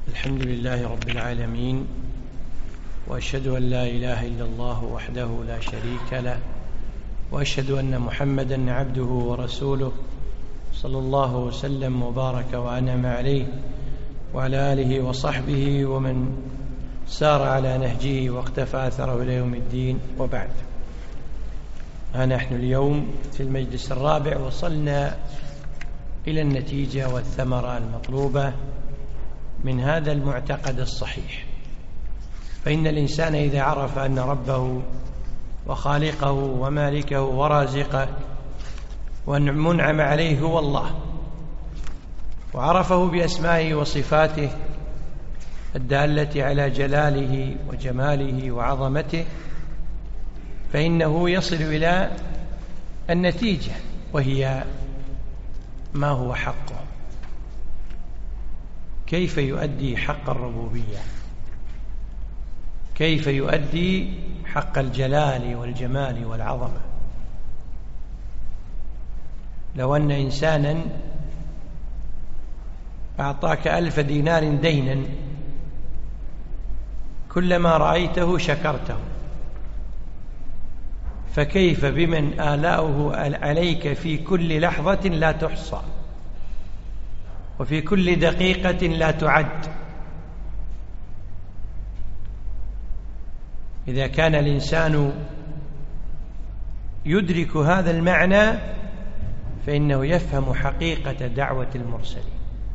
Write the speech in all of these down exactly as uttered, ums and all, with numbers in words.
الحمد لله رب العالمين، وأشهد أن لا إله إلا الله وحده لا شريك له، وأشهد أن محمدًا عبده ورسوله صلى الله وسلم وبارك وأنعم عليه وعلى آله وصحبه ومن سار على نهجه واقتفى أثره إلى يوم الدين، وبعد. ها نحن اليوم في المجلس الرابع وصلنا إلى النتيجة والثمرة المطلوبة من هذا المعتقد الصحيح. فإن الإنسان إذا عرف أن ربه وخالقه ومالكه ورازقه والمنعم عليه هو الله، وعرفه بأسمائه وصفاته الدالة على جلاله وجماله وعظمته، فإنه يصل إلى النتيجة، وهي ما هو حقه، كيف يؤدي حق الربوبية، كيف يؤدي حق الجلال والجمال والعظمة. لو أن إنسانا أعطاك ألف دينار دينا، كلما رأيته شكرته، فكيف بمن آلاؤه عليك في كل لحظة لا تحصى وفي كل دقيقة لا تعد؟ إذا كان الإنسان يدرك هذا المعنى فإنه يفهم حقيقة دعوة المرسلين،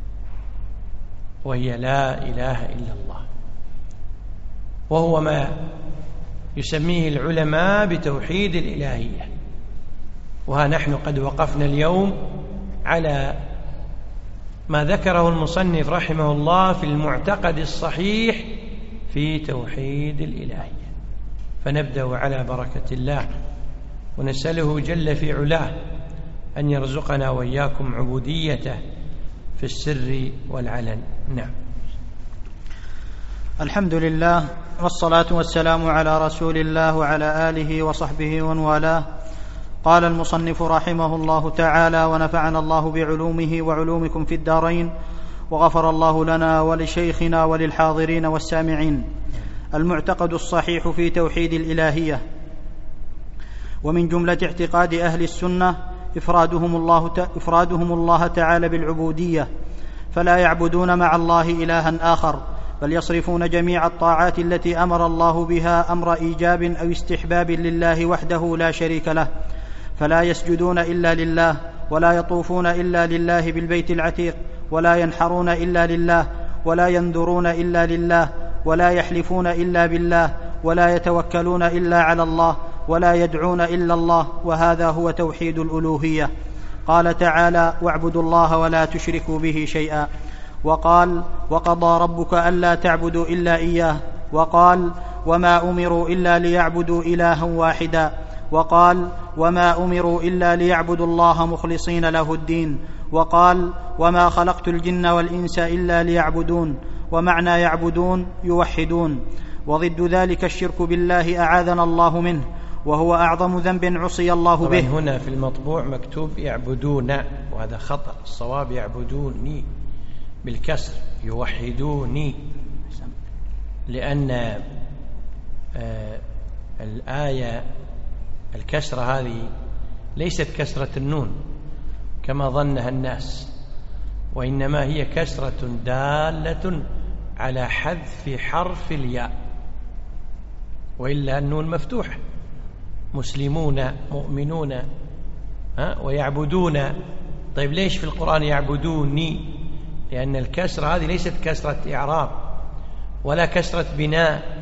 وهي لا إله إلا الله، وهو ما يسميه العلماء بتوحيد الإلهية. وها نحن قد وقفنا اليوم على ما ذكره المصنف رحمه الله في المعتقد الصحيح في توحيد الإلهية، فنبدأ على بركة الله، ونسأله جل في علاه أن يرزقنا وإياكم عبوديته في السر والعلن. نعم. الحمد لله، والصلاة والسلام على رسول الله وعلى آله وصحبه ومن والاه. قال المصنف رحمه الله تعالى: ونفعنا الله بعلومه وعلومكم في الدارين، وغفر الله لنا ولشيخنا وللحاضرين والسامعين. المعتقد الصحيح في توحيد الإلهية. ومن جملة اعتقاد أهل السنة إفرادهم الله, إفرادهم الله تعالى بالعبودية، فلا يعبدون مع الله إلها آخر، بل يصرفون جميع الطاعات التي أمر الله بها أمر إيجاب أو استحباب لله وحده لا شريك له، فلا يسجدون إلا لله، ولا يطوفون إلا لله بالبيت العتيق، ولا ينحرون إلا لله، ولا ينذرون إلا لله، ولا يحلفون إلا بالله، ولا يتوكلون إلا على الله، ولا يدعون إلا الله، وهذا هو توحيد الألوهية. قال تعالى: واعبدوا الله ولا تشركوا به شيئا. وقال: وقضى ربك ألا تعبدوا إلا إياه. وقال: وما أمروا إلا ليعبدوا إلها واحدا. وقال: وما أمروا إلا ليعبدوا الله مخلصين له الدين. وقال: وما خلقت الجن والإنس إلا ليعبدون. ومعنى يعبدون يوحدون. وضد ذلك الشرك بالله أعاذنا الله منه، وهو أعظم ذنب عصي الله به. هنا في المطبوع مكتوب يعبدون، وهذا خطأ، الصواب يعبدوني بالكسر، يوحدوني، لأن آه الآية الكسرة هذه ليست كسرة النون كما ظنها الناس، وإنما هي كسرة دالة على حذف حرف الياء، وإلا النون مفتوحة، مسلمون مؤمنون ها ويعبدون. طيب ليش في القرآن يعبدوني؟ لأن الكسرة هذه ليست كسرة إعراب ولا كسرة بناء،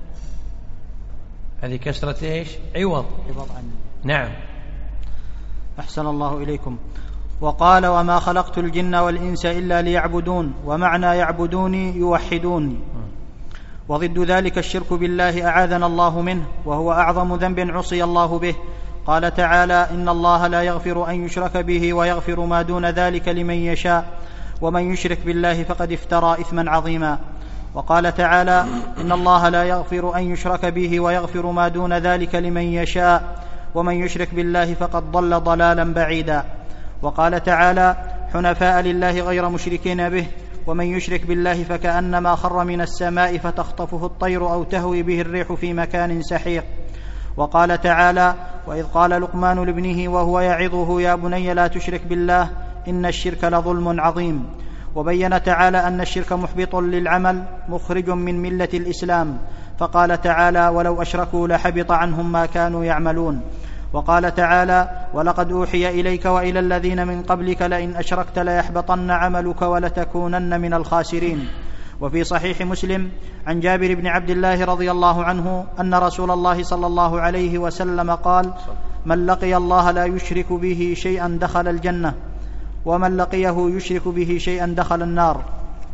هذه كسرة إيش؟ عوض. نعم. أحسن الله إليكم. وقال: وما خلقت الجن والإنس إلا ليعبدون. ومعنى يعبدوني يوحدوني. وضد ذلك الشرك بالله أعاذنا الله منه، وهو أعظم ذنب عصي الله به. قال تعالى: إن الله لا يغفر أن يشرك به ويغفر ما دون ذلك لمن يشاء، ومن يشرك بالله فقد افترى إثما عظيما. وقال تعالى: إن الله لا يغفر أن يشرك به ويغفر ما دون ذلك لمن يشاء، ومن يشرك بالله فقد ضل ضلالا بعيدا. وقال تعالى: حنفاء لله غير مشركين به، ومن يشرك بالله فكأنما خر من السماء فتخطفه الطير أو تهوي به الريح في مكان سحيق. وقال تعالى: وإذ قال لقمان لابنه وهو يعظه: يا بني لا تشرك بالله إن الشرك لظلم عظيم. وبين تعالى أن الشرك محبط للعمل مخرج من ملة الإسلام، فقال تعالى: ولو أشركوا لحبط عنهم ما كانوا يعملون. وقال تعالى: ولقد أوحي إليك وإلى الذين من قبلك لئن أشركت ليحبطن عملك ولتكونن من الخاسرين. وفي صحيح مسلم عن جابر بن عبد الله رضي الله عنه أن رسول الله صلى الله عليه وسلم قال: من لقي الله لا يشرك به شيئا دخل الجنة، ومن لقيه يشرك به شيئا دخل النار.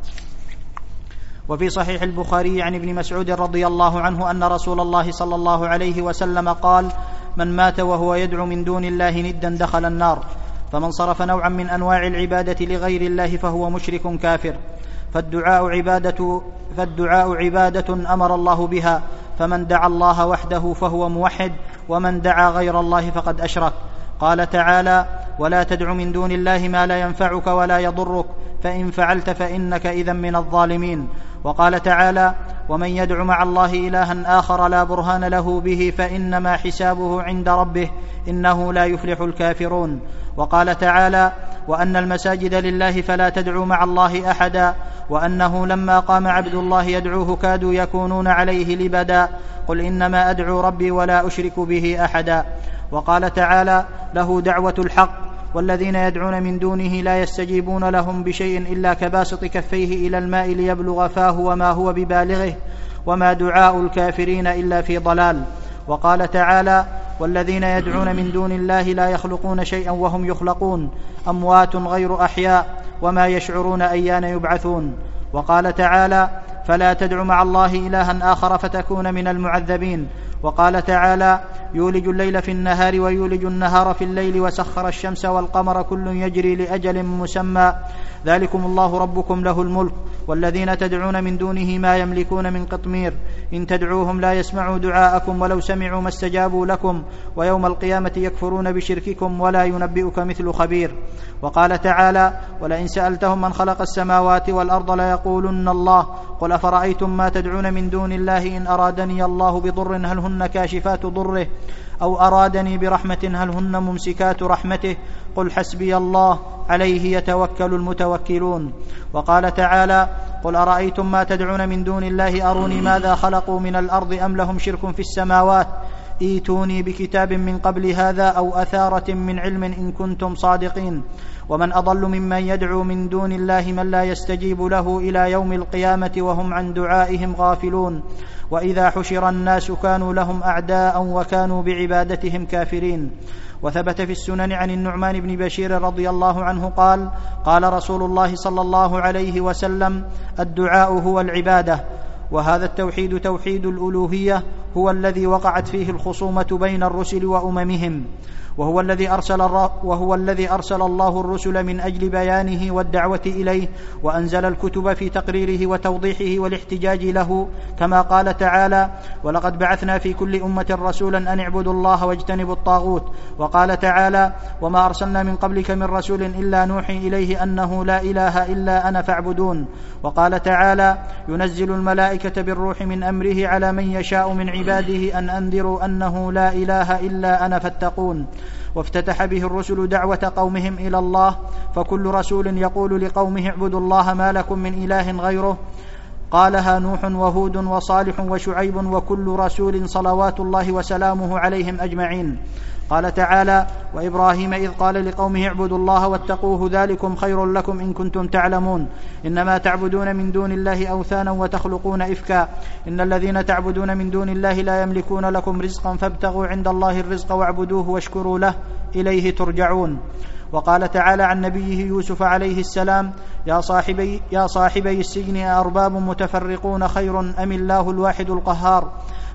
وفي صحيح البخاري عن ابن مسعود رضي الله عنه أن رسول الله صلى الله عليه وسلم قال: من مات وهو يدعو من دون الله ندا دخل النار. فمن صرف نوعا من أنواع العبادة لغير الله فهو مشرك كافر. فالدعاء عبادة, فالدعاء عبادة أمر الله بها، فمن دعا الله وحده فهو موحد، ومن دعا غير الله فقد أشرك. قال تعالى: ولا تدع من دون الله ما لا ينفعك ولا يضرك، فإن فعلت فإنك إذن من الظالمين. وقال تعالى: ومن يدع مع الله إلها آخر لا برهان له به فإنما حسابه عند ربه إنه لا يفلح الكافرون. وقال تعالى: وأن المساجد لله فلا تدعوا مع الله أحدا، وأنه لما قام عبد الله يدعوه كادوا يكونون عليه لبدا، قل إنما أدعو ربي ولا أشرك به أحدا. وقال تعالى: له دعوة الحق، والذين يدعون من دونه لا يستجيبون لهم بشيء إلا كباسط كفيه إلى الماء ليبلغ فاه وما هو ببالغه، وما دعاء الكافرين إلا في ضلال. وقال تعالى: والذين يدعون من دون الله لا يخلقون شيئا وهم يخلقون، أموات غير أحياء وما يشعرون أيان يبعثون. وقال تعالى: فلا تدع مع الله إلها آخر فتكون من المعذبين. وقال تعالى: يولج الليل في النهار ويولج النهار في الليل وسخر الشمس والقمر كل يجري لأجل مسمى، ذلكم الله ربكم له الملك، والذين تدعون من دونه ما يملكون من قطمير، إن تدعوهم لا يسمعوا دعاءكم ولو سمعوا ما استجابوا لكم، ويوم القيامة يكفرون بشرككم ولا ينبئك مثل خبير. وقال تعالى: ولئن سألتهم من خلق السماوات والأرض ليقولن الله، قل أفرأيتم ما تدعون من دون الله إن أرادني الله بضر هل هن كاشفات ضره، أو أرادني برحمة هل هن ممسكات رحمته، قل حسبي الله عليه يتوكل المتوكلون. وقال تعالى: قل أرأيتم ما تدعون من دون الله أروني ماذا خلقوا من الأرض أم لهم شرك في السماوات، ائتوني بكتاب من قبل هذا أو أثارة من علم إن كنتم صادقين. ومن أضل ممن يدعو من دون الله من لا يستجيب له إلى يوم القيامة وهم عن دعائهم غافلون. وإذا حشر الناس كانوا لهم أعداء وكانوا بعبادتهم كافرين. وثبت في السنن عن النعمان بن بشير رضي الله عنه قال: قال رسول الله صلى الله عليه وسلم: الدعاء هو العبادة. وهذا التوحيد توحيد الألوهية هو الذي وقعت فيه الخصومة بين الرسل وأممهم، وهو الذي أرسل وهو الذي أرسل الله الرسل من أجل بيانه والدعوة إليه، وأنزل الكتب في تقريره وتوضيحه والاحتجاج له، كما قال تعالى: ولقد بعثنا في كل أمة رسولا أن اعبدوا الله واجتنبوا الطاغوت. وقال تعالى: وما أرسلنا من قبلك من رسول إلا نوحي إليه أنه لا إله إلا أنا فاعبدون. وقال تعالى: ينزل الملائكة بالروح من أمره على من يشاء من عباده أن أنذروا أنه لا إله إلا أنا فاتقون. وافتتح به الرسل دعوة قومهم إلى الله، فكل رسول يقول لقومه اعبدوا الله ما لكم من إله غيره، قالها نوح وهود وصالح وشعيب وكل رسول صلوات الله وسلامه عليهم أجمعين. قال تعالى: وإبراهيم إذ قال لقومه اعبدوا الله واتقوه ذلكم خير لكم إن كنتم تعلمون، إنما تعبدون من دون الله أوثانا وتخلقون إفكا، إن الذين تعبدون من دون الله لا يملكون لكم رزقا فابتغوا عند الله الرزق واعبدوه واشكروا له إليه ترجعون. وقال تعالى عن نبيه يوسف عليه السلام: يا صاحبي, يا صاحبي السجن أأرباب متفرقون خير أم الله الواحد القهار،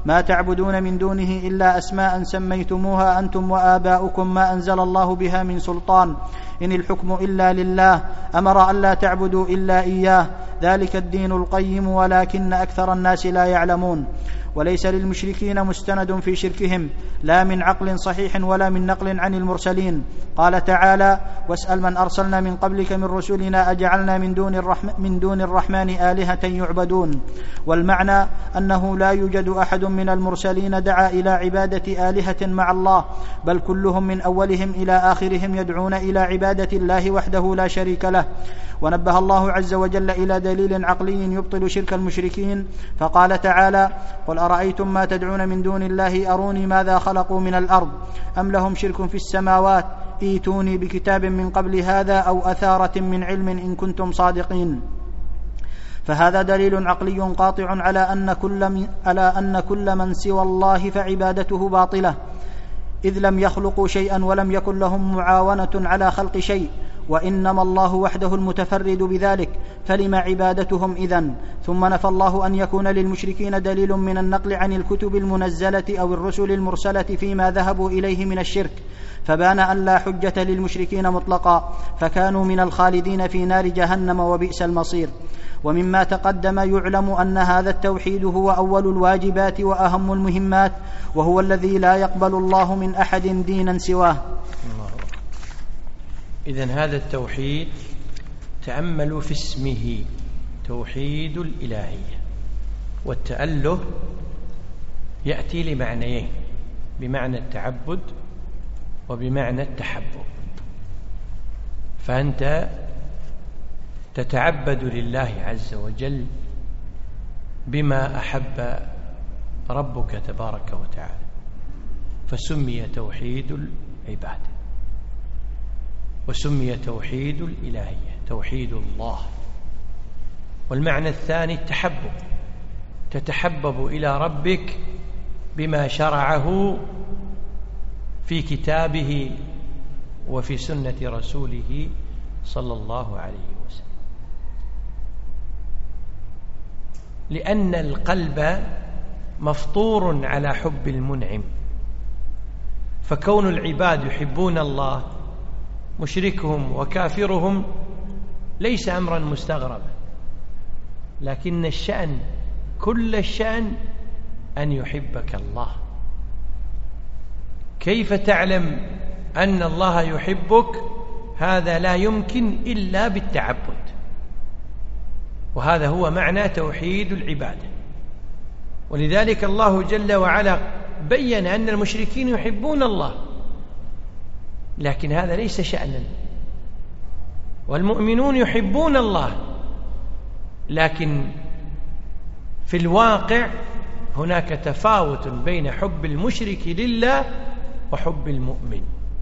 ما تعبدون من دونه إلا أسماء سميتموها أنتم وآباؤكم ما أنزل الله بها من سلطان إن الحكم إلا لله أمر ألا تعبدوا إلا إياه ذلك الدين القيم ولكن أكثر الناس لا يعلمون. وليس للمشركين مستند في شركهم لا من عقل صحيح ولا من نقل عن المرسلين. قال تعالى: واسأل من أرسلنا من قبلك من رسلنا أجعلنا من دون الرحمن, من دون الرحمن آلهة يعبدون. والمعنى أنه لا يوجد أحد من المرسلين دعا إلى عبادة آلهة مع الله، بل كلهم من أولهم إلى آخرهم يدعون إلى عبادة الله وحده لا شريك له. ونبه الله عز وجل إلى دليل عقلي يبطل شرك المشركين، فقال تعالى: قل أرأيتم ما تدعون من دون الله أروني ماذا خلقوا من الأرض أم لهم شرك في السماوات ائتوني بكتاب من قبل هذا أو أثارة من علم إن كنتم صادقين. فهذا دليل عقلي قاطع على أن كل من, على أن كل من سوى الله فعبادته باطلة، إذ لم يخلقوا شيئا ولم يكن لهم معاونة على خلق شيء، وإنما الله وحده المتفرد بذلك، فلم عبادتهم إذن؟ ثم نفى الله أن يكون للمشركين دليل من النقل عن الكتب المنزلة أو الرسل المرسلة فيما ذهبوا إليه من الشرك، فبان أن لا حجة للمشركين مطلقا، فكانوا من الخالدين في نار جهنم وبئس المصير. ومما تقدم يعلم أن هذا التوحيد هو أول الواجبات وأهم المهمات، وهو الذي لا يقبل الله من أحد دينا سواه. إذن هذا التوحيد تأملوا في اسمه توحيد الإلهية، والتأله يأتي لمعنيين، بمعنى التعبد وبمعنى التحبب. فأنت تتعبد لله عز وجل بما أحب ربك تبارك وتعالى، فسمي توحيد العبادة، وسمي توحيد الإلهية توحيد الله. والمعنى الثاني التحبب، تتحبب إلى ربك بما شرعه في كتابه وفي سنة رسوله صلى الله عليه وسلم، لأن القلب مفطور على حب المنعم، فكون العباد يحبون الله مشركهم وكافرهم ليس أمرا مستغربا، لكن الشأن كل الشأن أن يحبك الله. كيف تعلم أن الله يحبك؟ هذا لا يمكن إلا بالتعبد، وهذا هو معنى توحيد العبادة. ولذلك الله جل وعلا بيّن أن المشركين يحبون الله، لكن هذا ليس شأنا، والمؤمنون يحبون الله، لكن في الواقع هناك تفاوت بين حب المشرك لله وحب المؤمن،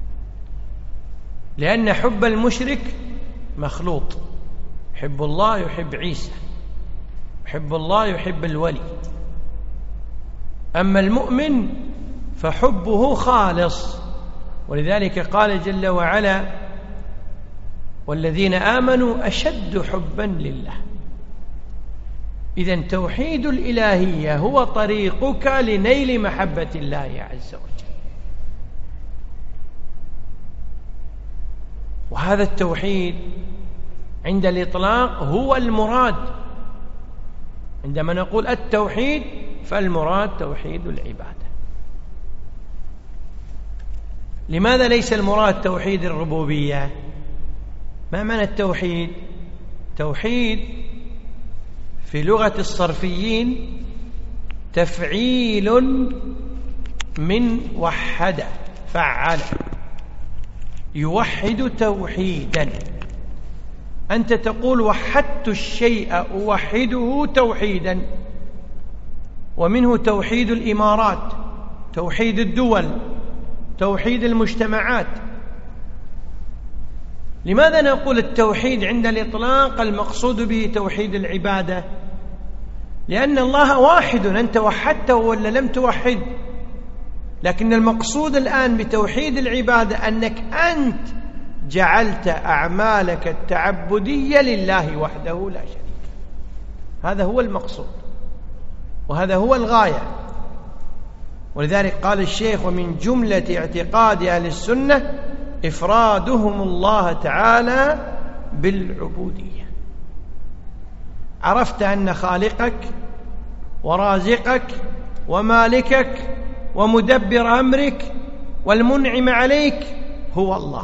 لأن حب المشرك مخلوط، يحب الله يحب عيسى، يحب الله يحب الولي. أما المؤمن فحبه خالص، ولذلك قال جل وعلا: والذين آمنوا أشد حبا لله. إذن توحيد الإلهية هو طريقك لنيل محبة الله عز وجل، وهذا التوحيد عند الإطلاق هو المراد. عندما نقول التوحيد فالمراد توحيد العبادة. لماذا ليس المراد توحيد الربوبية؟ ما معنى التوحيد؟ توحيد في لغة الصرفيين تفعيل من وحد فعل، يوحد توحيدا. أنت تقول وحدت الشيء أوحده توحيدا، ومنه توحيد الإمارات، توحيد الدول، توحيد المجتمعات. لماذا نقول التوحيد عند الإطلاق المقصود به توحيد العبادة؟ لأن الله واحد، أنت وحدته ولا لم توحد، لكن المقصود الآن بتوحيد العبادة أنك أنت جعلت أعمالك التعبدية لله وحده لا شريك. هذا هو المقصود، وهذا هو الغاية. ولذلك قال الشيخ: ومن جملة اعتقاد أهل السنة إفرادهم الله تعالى بالعبودية. عرفت أن خالقك ورازقك ومالكك ومدبر أمرك والمنعم عليك هو الله،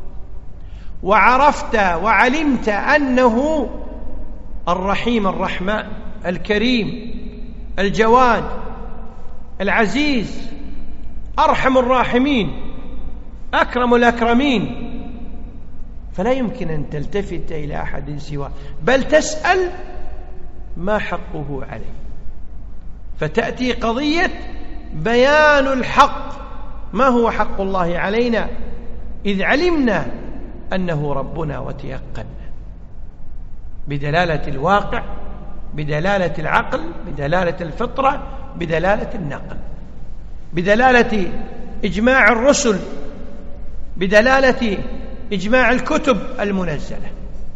وعرفت وعلمت أنه الرحيم الرحمن الكريم الجواد العزيز أرحم الراحمين أكرم الأكرمين، فلا يمكن أن تلتفت إلى أحد سواه، بل تسأل ما حقه عليه، فتأتي قضية بيان الحق. ما هو حق الله علينا؟ إذ علمنا أنه ربنا وتيقنا بدلالة الواقع، بدلالة العقل، بدلالة الفطرة، بدلالة النقل، بدلالة إجماع الرسل، بدلالة إجماع الكتب المنزلة.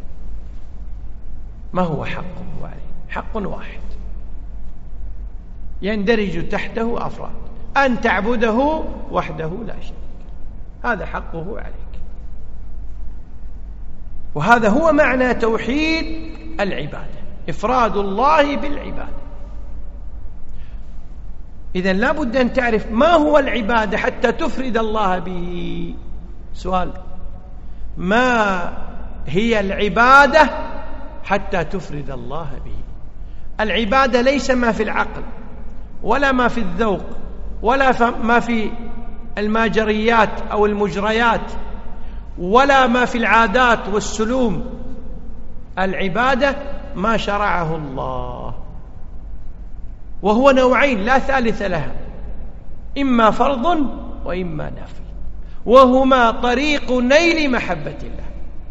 ما هو حقه عليه؟ حق واحد يندرج تحته أفراد: أن تعبده وحده لا شريك، هذا حقه عليك. وهذا هو معنى توحيد العبادة، إفراد الله بالعبادة. إذن لا بد أن تعرف ما هو العبادة حتى تفرد الله به. سؤال: ما هي العبادة حتى تفرد الله به؟ العبادة ليس ما في العقل ولا ما في الذوق ولا ما في الماجريات أو المجريات ولا ما في العادات والسلوم. العبادة ما شرعه الله، وهو نوعين لا ثالث لها: إما فرض وإما نفل، وهما طريق نيل محبة الله.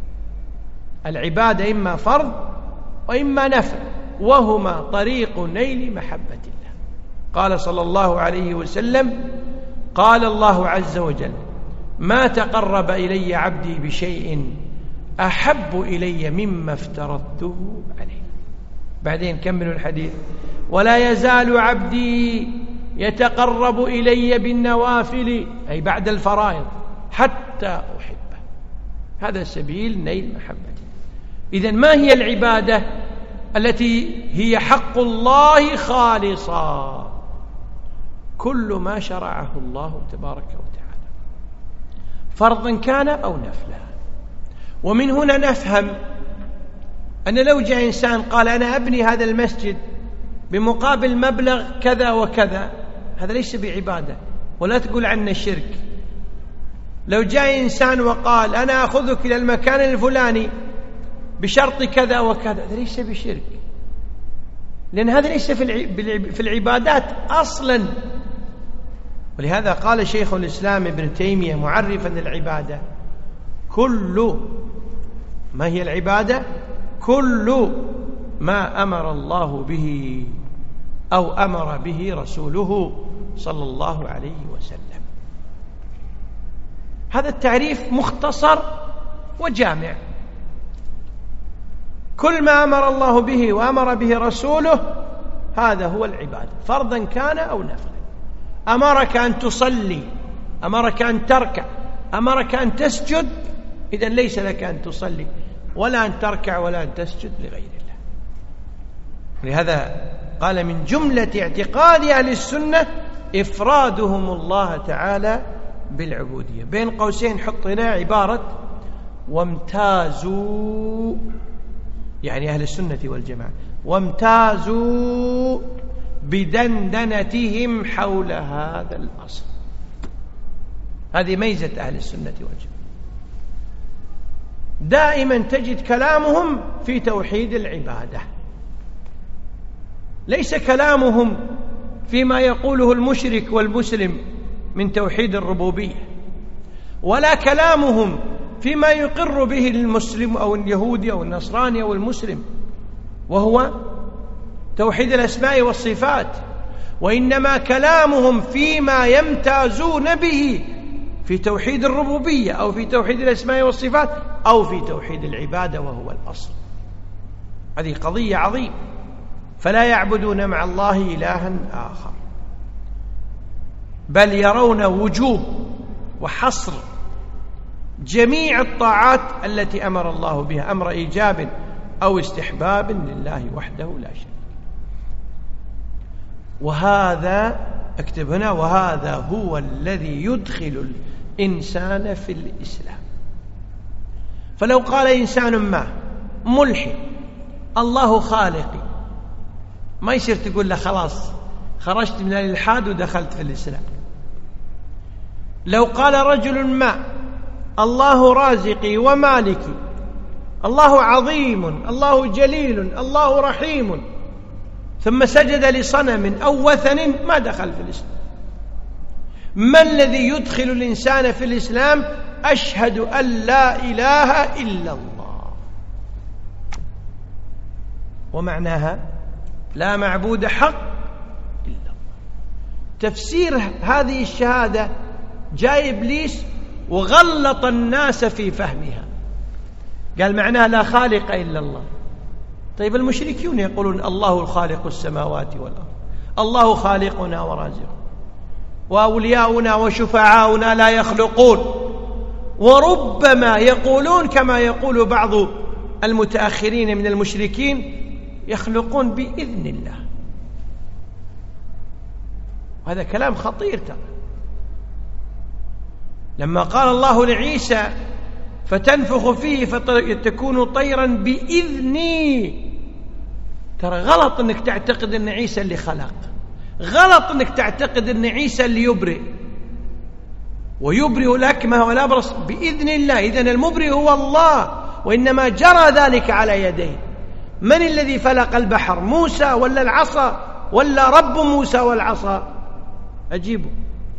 العبادة إما فرض وإما نفل، وهما طريق نيل محبة الله. قال صلى الله عليه وسلم: قال الله عز وجل: ما تقرب إلي عبدي بشيء أحب إلي مما افترضته عليه. بعدين كملوا الحديث: ولا يزال عبدي يتقرب إلي بالنوافل، أي بعد الفرائض، حتى أحبه. هذا سبيل نيل محبته. إذن ما هي العبادة التي هي حق الله خالصا؟ كل ما شرعه الله تبارك وتعالى، فرضا كان أو نفلا. ومن هنا نفهم أن لو جاء إنسان قال: أنا أبني هذا المسجد بمقابل مبلغ كذا وكذا، هذا ليس بعبادة، ولا تقول عنه شرك. لو جاء إنسان وقال: أنا أخذك إلى المكان الفلاني بشرط كذا وكذا، هذا ليس بشرك، لأن هذا ليس في العبادات أصلا. ولهذا قال شيخ الإسلام ابن تيمية معرفا العبادة: كل ما هي العبادة؟ كل ما أمر الله به أو أمر به رسوله صلى الله عليه وسلم. هذا التعريف مختصر وجامع. كل ما أمر الله به وأمر به رسوله هذا هو العبادة، فرضا كان أو نفلا. أمرك أن تصلي، أمرك أن تركع، أمرك أن تسجد، إذن ليس لك أن تصلي ولا أن تركع ولا أن تسجد لغير الله. لهذا قال: من جملة اعتقاد أهل السنة إفرادهم الله تعالى بالعبودية. بين قوسين حط هنا عبارة وامتازوا، يعني أهل السنة والجماعة، وامتازوا بدندنتهم حول هذا الأصل. هذه ميزة أهل السنة والجماعة، دائما تجد كلامهم في توحيد العبادة، ليس كلامهم فيما يقوله المشرك والمسلم من توحيد الربوبية، ولا كلامهم فيما يقر به المسلم أو اليهودي أو النصراني أو المسلم، وهو توحيد الأسماء والصفات. وإنما كلامهم فيما يمتازون به في توحيد الربوبية أو في توحيد الأسماء والصفات أو في توحيد العبادة، وهو الأصل. هذه قضية عظيمة. فلا يعبدون مع الله إلها آخر. بل يرون وجوب وحصر جميع الطاعات التي أمر الله بها أمر إيجاب أو استحباب لله وحده لا شريك. وهذا اكتب هنا، وهذا هو الذي يدخل الإنسان في الإسلام. فلو قال إنسان ما ملحد الله خالقي، ما يصير تقول له خلاص خرجت من الإلحاد ودخلت في الإسلام. لو قال رجل ما الله رازقي ومالكي، الله عظيم، الله جليل، الله رحيم، ثم سجد لصنم أو وثن، ما دخل في الإسلام. ما الذي يدخل الإنسان في الإسلام؟ أشهد أن لا إله إلا الله، ومعناها لا معبود حق إلا الله. تفسير هذه الشهادة جاء إبليس وغلط الناس في فهمها، قال معناها لا خالق إلا الله. طيب المشركون يقولون الله الخالق السماوات والأرض، الله خالقنا ورازقنا، وأولياؤنا وشفعاؤنا لا يخلقون. وربما يقولون كما يقول بعض المتأخرين من المشركين يخلقون بإذن الله. هذا كلام خطير ترى. لما قال الله لعيسى فتنفخ فيه فتكون طيرا بإذني، ترى غلط انك تعتقد ان عيسى اللي خلق، غلط انك تعتقد ان عيسى اللي يبرئ، ويبرئ الأكمه والأبرص بإذن الله. إذن المبرئ هو الله، وإنما جرى ذلك على يديه. من الذي فلق البحر؟ موسى ولا العصا ولا رب موسى والعصا؟ أجيبوا.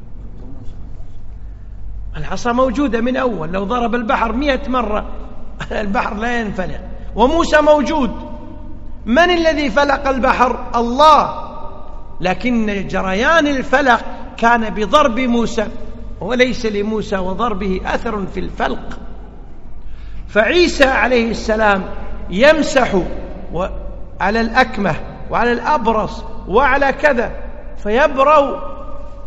العصا موجودة من أول، لو ضرب البحر مئة مرة البحر لا ينفلق، وموسى موجود. من الذي فلق البحر؟ الله، لكن جريان الفلق كان بضرب موسى، وليس لموسى وضربه أثر في الفلق. فعيسى عليه السلام يمسح على الأكمه وعلى الأبرص وعلى كذا فيبرأ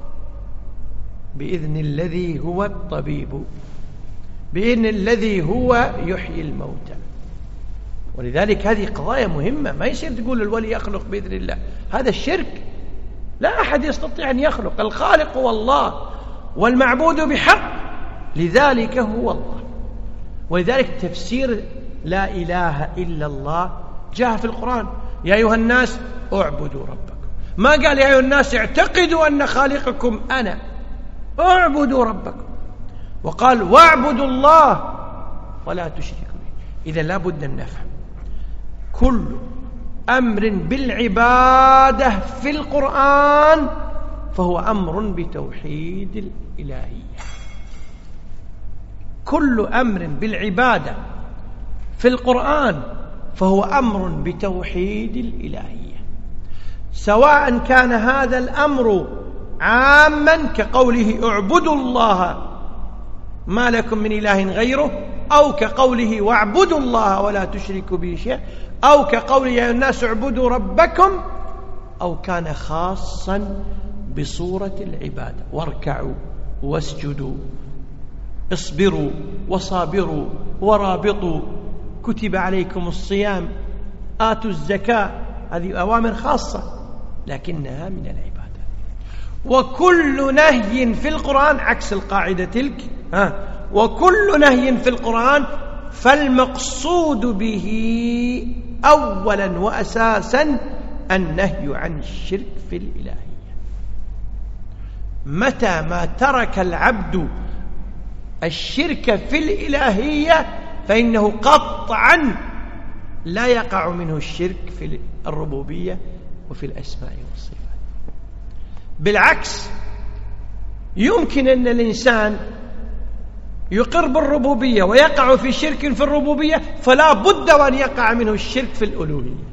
بإذن الذي هو الطبيب، بإذن الذي هو يحيي الموتى. ولذلك هذه قضايا مهمة، ما يصير تقول الولي يخلق بإذن الله، هذا الشرك. لا أحد يستطيع أن يخلق، الخالق هو الله والمعبود بحق، لذلك هو الله. ولذلك تفسير لا إله إلا الله جاء في القرآن، يا أيها الناس اعبدوا ربكم. ما قال يا أيها الناس اعتقدوا أن خالقكم أنا، اعبدوا ربكم. وقال واعبدوا الله ولا تشركوا به. إذا لا بد أن نفهم كل أمر بالعبادة في القرآن فهو أمر بتوحيد الإلهية. كل أمر بالعبادة في القرآن فهو أمر بتوحيد الإلهية، سواء كان هذا الأمر عاما كقوله اعبدوا الله ما لكم من إله غيره، أو كقوله واعبدوا الله ولا تشركوا به شيئا، أو كقوله يا الناس اعبدوا ربكم، أو كان خاصا بصورة العبادة، واركعوا واسجدوا، اصبروا وصابروا ورابطوا، كتب عليكم الصيام، آتوا الزكاة. هذه أوامر خاصة لكنها من العبادة. وكل نهي في القرآن عكس القاعدة تلك، ها وكل نهي في القرآن فالمقصود به أولا وأساسا النهي عن الشرك في الإلهية. متى ما ترك العبد الشرك في الإلهية فإنه قطعا لا يقع منه الشرك في الربوبية وفي الأسماء والصفات. بالعكس، يمكن أن الإنسان يقر بالربوبية ويقع في شرك في الربوبية، فلا بد وأن يقع منه الشرك في الألوهية.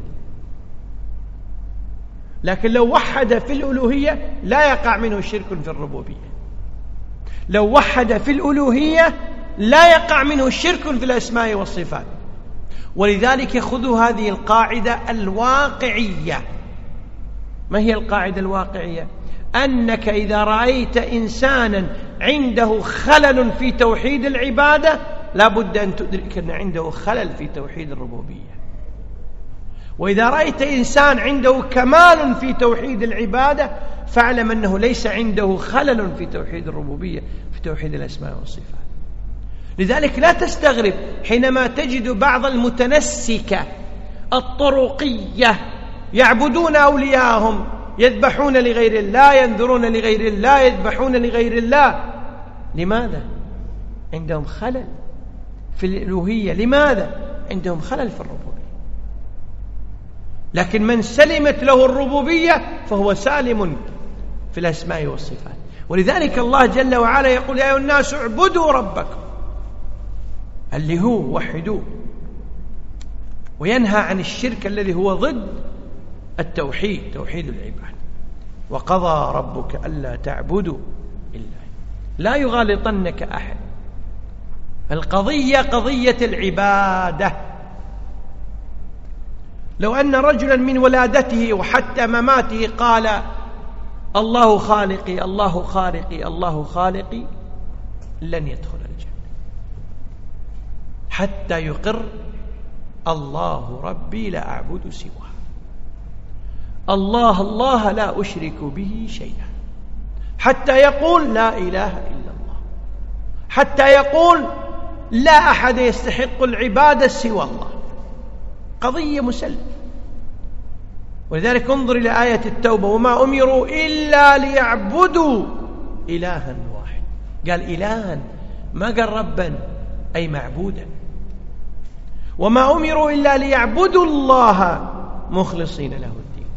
لكن لو وحد في الألوهية لا يقع منه شرك في الربوبية، لو وحد في الألوهية لا يقع منه شرك في الأسماء والصفات. ولذلك خذوا هذه القاعدة الواقعية. ما هي القاعدة الواقعية؟ أنك إذا رأيت إنسانا عنده خلل في توحيد العبادة لا بد أن تدرك أن عنده خلل في توحيد الربوبية. وإذا رأيت إنسان عنده كمال في توحيد العبادة فاعلم أنه ليس عنده خلل في توحيد الربوبية، في توحيد الأسماء والصفات. لذلك لا تستغرب حينما تجد بعض المتنسكة الطرقية يعبدون أولياءهم، يذبحون لغير الله، ينذرون لغير الله، يذبحون لغير الله. لماذا؟ عندهم خلل في الألوهية. لماذا؟ عندهم خلل في الربوبية. لكن من سلمت له الربوبية فهو سالم في الأسماء والصفات. ولذلك الله جل وعلا يقول: يا أيها الناس اعبدوا ربكم، اللي هو وحدوه، وينهى عن الشرك الذي هو ضد التوحيد، توحيد العباد. وقضى ربك ألا تعبدوا إلا لا يغالطنك أحد. القضية قضية العبادة. لو أن رجلا من ولادته وحتى مماته قال: الله خالقي الله خالقي الله خالقي، لن يدخل الجنة حتى يقر: الله ربي لا أعبد سواه، الله الله لا أشرك به شيئا، حتى يقول: لا إله إلا الله، حتى يقول: لا أحد يستحق العبادة سوى الله. قضية مسلمة. ولذلك انظر إلى آية التوبة: وما أمروا إلا ليعبدوا إلها واحد. قال إلها، ما قال ربا أي معبودا. وما أمروا إلا ليعبدوا الله مخلصين له الدين.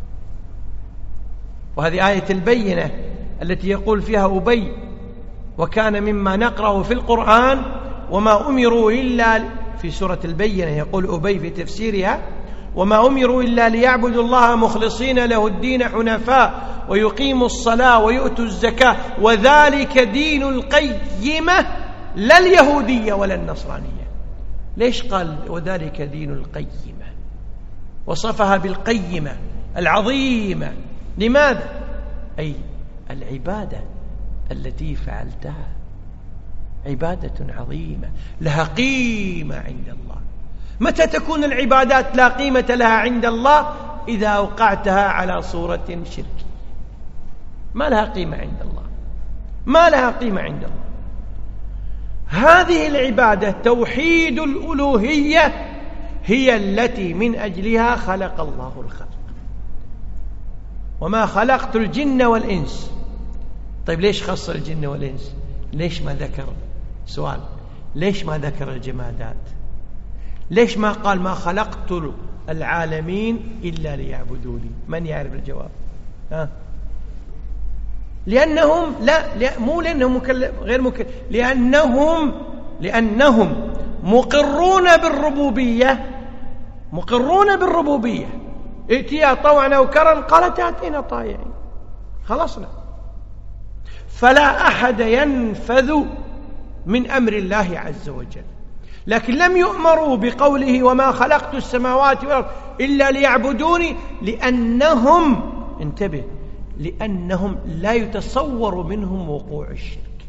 وهذه آية البينة التي يقول فيها أبي: وكان مما نقرأ في القرآن وما أمروا إلا، في سورة البينة يقول أبي في تفسيرها: وما أمروا إلا ليعبدوا الله مخلصين له الدين حنفاء ويقيموا الصلاة ويؤتوا الزكاة وذلك دين القيمة لا اليهودية ولا النصرانية. ليش قال وذلك دين القيمة؟ وصفها بالقيمة العظيمة. لماذا؟ أي العبادة التي فعلتها عبادة عظيمة لها قيمة عند الله. متى تكون العبادات لا قيمة لها عند الله؟ إذا أوقعتها على صورة شركية، ما لها قيمة عند الله، ما لها قيمة عند الله. هذه العبادة توحيد الألوهية هي التي من أجلها خلق الله الخلق. وما خلقت الجن والإنس. طيب ليش خص الجن والإنس؟ ليش ما ذكر؟ سؤال: ليش ما ذكر الجمادات؟ ليش ما قال ما خلقت العالمين إلا ليعبدوني؟ من يعرف الجواب؟ ها؟ لأنهم لا, لا مو لأنهم مكلف غير مكلف، لأنهم لأنهم مقرون بالربوبية، مقرون بالربوبية. ائتيا طوعا أو كرها قالت آتينا طائعين، خلصنا. فلا أحد ينفذ من أمر الله عز وجل. لكن لم يؤمروا بقوله وما خلقت السماوات والأرض إلا ليعبدوني، لأنهم، انتبه، لأنهم لا يتصور منهم وقوع الشرك.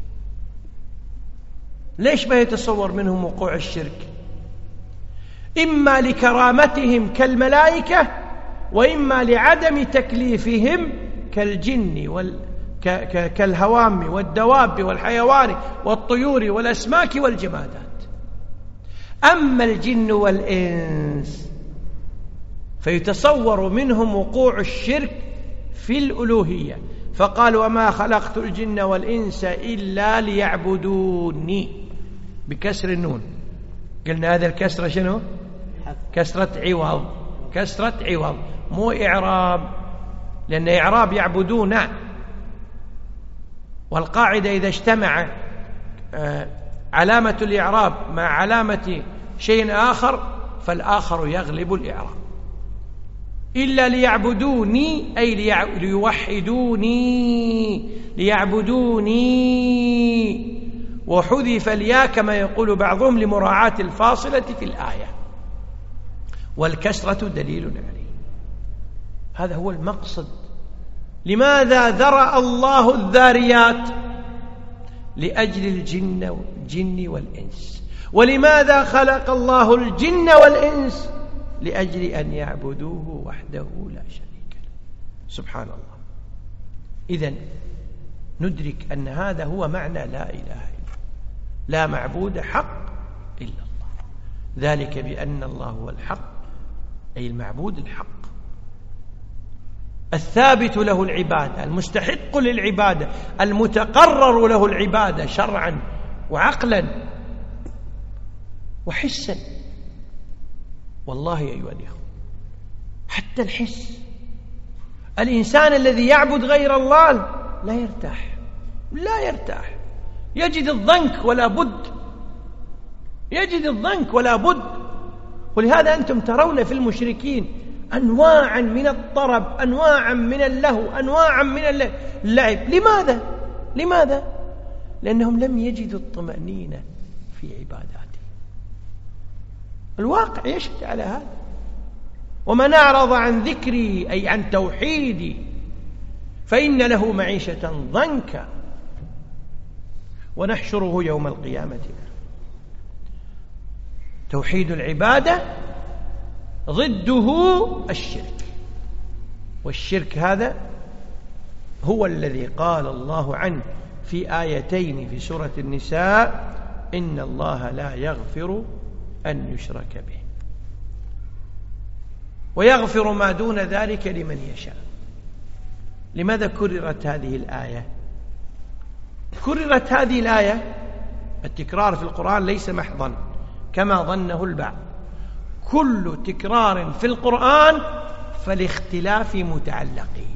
ليش ما يتصور منهم وقوع الشرك؟ إما لكرامتهم كالملائكة، وإما لعدم تكليفهم كالجن وال... ك... ك... كالهوام والدواب والحيوان والطيور والأسماك والجمادات. أما الجن والإنس فيتصور منهم وقوع الشرك في الألوهية، فقال وما خلقت الجن والإنس إلا ليعبدوني بكسر النون. قلنا هذا الكسرة شنو؟ كسرة عوض، كسرة عوض مو إعراب، لأن إعراب يعبدون، والقاعدة إذا اجتمع علامة الإعراب مع علامة شيء آخر فالآخر يغلب الإعراب. إلا ليعبدوني أي ليوحدوني، ليعبدوني، وحذف الياء كما يقول بعضهم لمراعاة الفاصلة في الآية، والكسرة دليل عليه. هذا هو المقصد لماذا ذرأ الله الذاريات؟ لأجل الجن الجن والإنس. ولماذا خلق الله الجن والإنس؟ لأجل أن يعبدوه وحده لا شريك له. سبحان الله. إذن ندرك أن هذا هو معنى لا إله إلا الله، لا معبود حق إلا الله، ذلك بأن الله هو الحق، أي المعبود الحق الثابت له العبادة، المستحق للعبادة، المتقرر له العبادة شرعا وعقلا وحسا. والله أيها الإخوة حتى الحس، الإنسان الذي يعبد غير الله لا يرتاح، لا يرتاح، يجد الضنك ولا بد، يجد الضنك ولا بد. ولهذا أنتم ترون في المشركين أنواعا من الطرب، أنواعا من اللهو، أنواعا من اللعب. لماذا؟ لماذا؟ لأنهم لم يجدوا الطمأنينة في عباداتهم. الواقع يشهد على هذا. ومن أعرض عن ذكري أي عن توحيدي فإن له معيشة ضنكا ونحشره يوم القيامة. توحيد العبادة ضده الشرك، والشرك هذا هو الذي قال الله عنه في آيتين في سورة النساء: إن الله لا يغفر أن يشرك به ويغفر ما دون ذلك لمن يشاء. لماذا كررت هذه الآية؟ كررت هذه الآية، التكرار في القرآن ليس محضا كما ظنه البعض، كل تكرار في القرآن فالاختلاف متعلقه.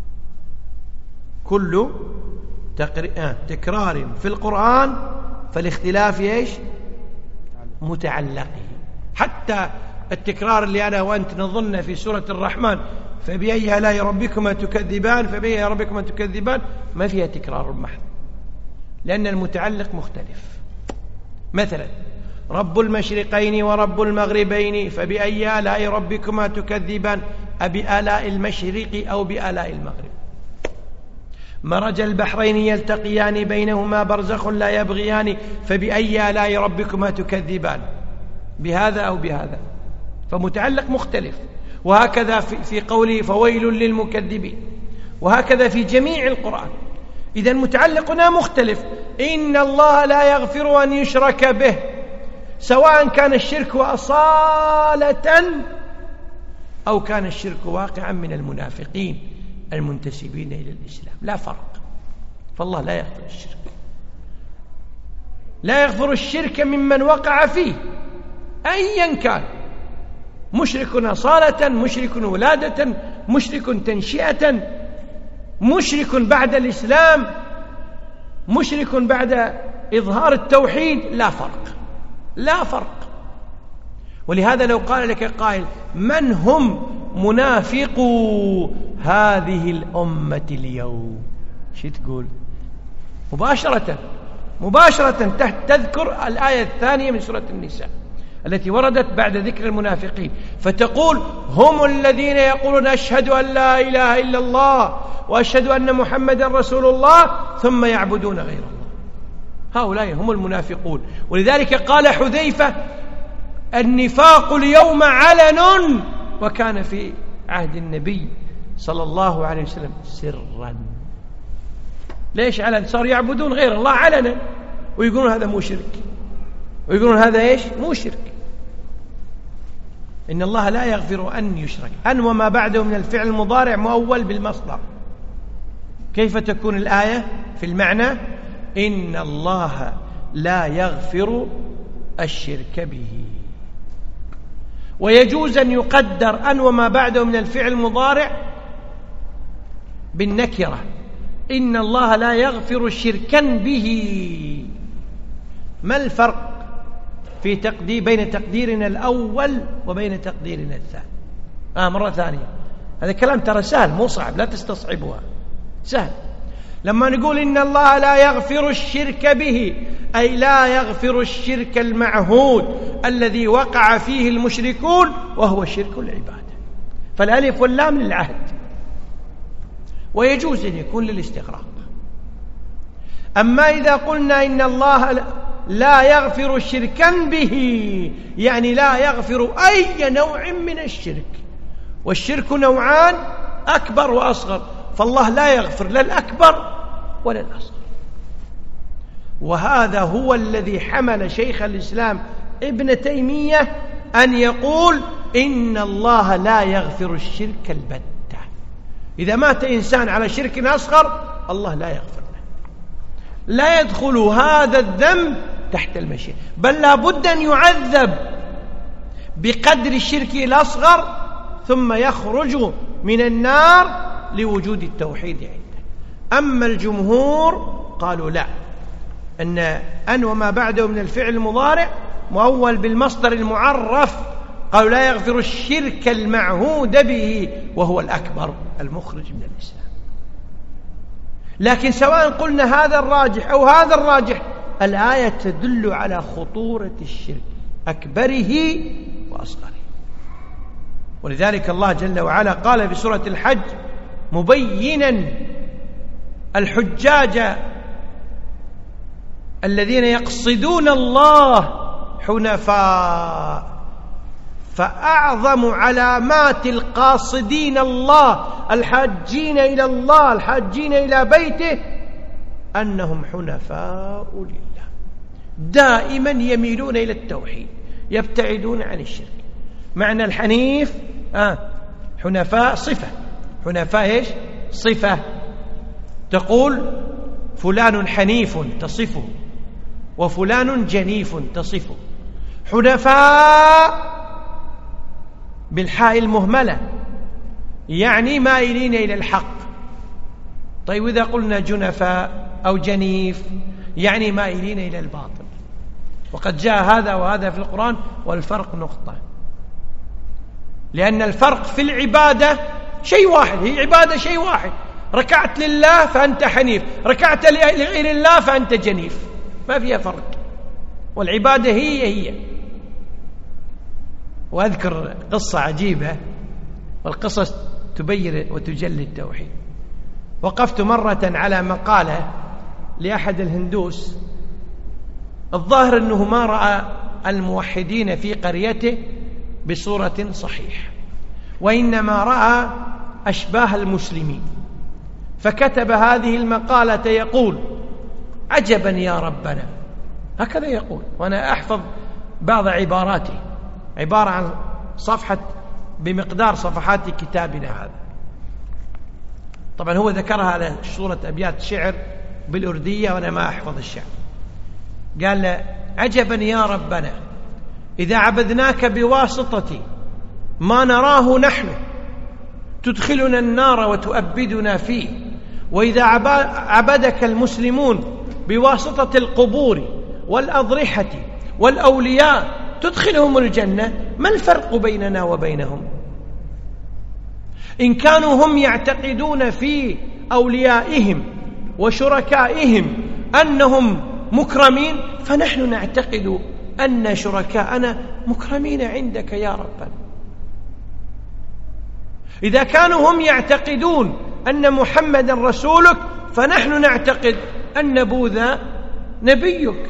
كل تكرار في القرآن فالاختلاف ايش؟ متعلقه. حتى التكرار اللي أنا وأنت نظن في سورة الرحمن: فبأي آلاء ربكما تكذبان، فبأي آلاء ربكما تكذبان، ما فيها تكرار محض، لأن المتعلق مختلف. مثلا: رب المشرقين ورب المغربين، فبأي آلاء ربكما تكذبان، أبآلاء المشرق أو بآلاء المغرب. مرج البحرين يلتقيان بينهما برزخ لا يبغيان، فبأي آلاء ربكما تكذبان، بهذا أو بهذا، فمتعلق مختلف. وهكذا في قوله: فويل للمكذبين، وهكذا في جميع القرآن. إذا متعلقنا مختلف. إن الله لا يغفر أن يشرك به، سواء كان الشرك أصالة أو كان الشرك واقعا من المنافقين المنتسبين إلى الإسلام، لا فرق. فالله لا يغفر الشرك، لا يغفر الشرك ممن وقع فيه أيا كان، مشرك أصالة، مشرك ولادة، مشرك تنشئة، مشرك بعد الإسلام، مشرك بعد إظهار التوحيد، لا فرق، لا فرق. ولهذا لو قال لك قائل: من هم منافقو هذه الأمة اليوم؟ شو تقول؟ مباشرة مباشرة تذكر الآية الثانية من سورة النساء التي وردت بعد ذكر المنافقين، فتقول: هم الذين يقولون أشهد أن لا إله إلا الله وأشهد أن محمدا رسول الله ثم يعبدون غير الله. هؤلاء هم المنافقون. ولذلك قال حذيفة: النفاق اليوم علن، وكان في عهد النبي صلى الله عليه وسلم سرا. ليش علن؟ صار يعبدون غير الله علنا، ويقولون هذا مو شرك، ويقولون هذا ايش؟ مو شرك. إن الله لا يغفر أن يشرك. أن وما بعده من الفعل المضارع مؤول بالمصدر. كيف تكون الآية في المعنى؟ إن الله لا يغفر الشرك به. ويجوز أن يقدر أن وما بعده من الفعل المضارع بالنكرة: إن الله لا يغفر شركا به. ما الفرق في تقدير بين تقديرنا الأول وبين تقديرنا الثاني؟ آه مرة ثانية، هذا كلام ترى سهل مو صعب، لا تستصعبوها، سهل. لما نقول إن الله لا يغفر الشرك به، أي لا يغفر الشرك المعهود الذي وقع فيه المشركون، وهو شرك العبادة. فالألف واللام للعهد، ويجوز أن يكون للاستغراق. أما إذا قلنا إن الله لا يغفر شركا به، يعني لا يغفر أي نوع من الشرك، والشرك نوعان أكبر وأصغر، فالله لا يغفر لا الأكبر ولا الأصغر. وهذا هو الذي حمل شيخ الإسلام ابن تيمية أن يقول إن الله لا يغفر الشرك البتة. إذا مات إنسان على شرك أصغر الله لا يغفر له، لا يدخل هذا الذنب تحت المشيئة، بل لا بد أن يعذب بقدر الشرك الأصغر ثم يخرج من النار لوجود التوحيد عنده. أما الجمهور قالوا لا، أن أن وما بعده من الفعل المضارع مؤول بالمصدر المعرف، قالوا لا يغفر الشرك المعهود به وهو الأكبر المخرج من الإسلام. لكن سواء قلنا هذا الراجح أو هذا الراجح، الآية تدل على خطورة الشرك أكبره وأصغره. ولذلك الله جل وعلا قال في سورة الحج مبينا الحجاج الذين يقصدون الله حنفاء، فأعظم علامات القاصدين الله الحاجين إلى الله الحاجين إلى بيته أنهم حنفاء لله، دائما يميلون إلى التوحيد، يبتعدون عن الشرك. معنى الحنيف آه حنفاء صفة، حنفاء إيش؟ صفة. تقول فلان حنيف تصفه، وفلان جنيف تصفه. حنفاء بالحاء المهملة يعني مائلين إلى الحق. طيب إذا قلنا جنفاء أو جنيف يعني مائلين إلى الباطل، وقد جاء هذا وهذا في القرآن، والفرق نقطة، لأن الفرق في العبادة شيء واحد، هي عبادة شيء واحد. ركعت لله فأنت حنيف، ركعت لغير الله فأنت جنيف، ما فيها فرق، والعبادة هي هي. وأذكر قصة عجيبة، والقصص تبين وتجلي التوحيد. وقفت مرة على مقالة لأحد الهندوس، الظاهر أنه ما رأى الموحدين في قريته بصورة صحيحة، وإنما رأى أشباه المسلمين، فكتب هذه المقالة يقول عجبا يا ربنا، هكذا يقول، وأنا أحفظ بعض عباراته، عبارة عن صفحة بمقدار صفحات كتابنا هذا. طبعا هو ذكرها على صورة أبيات شعر بالأردية وأنا ما أحفظ الشعر. قال عجبا يا ربنا إذا عبدناك بواسطة ما نراه نحن تدخلنا النار وتؤبدنا فيه، وإذا عبدك المسلمون بواسطة القبور والأضرحة والأولياء تدخلهم الجنة، ما الفرق بيننا وبينهم؟ إن كانوا هم يعتقدون في أوليائهم وشركائهم أنهم مكرمين، فنحن نعتقد أن شركاءنا مكرمين عندك يا ربنا. إذا كانوا هم يعتقدون أن محمد رسولك، فنحن نعتقد أن بوذا نبيك.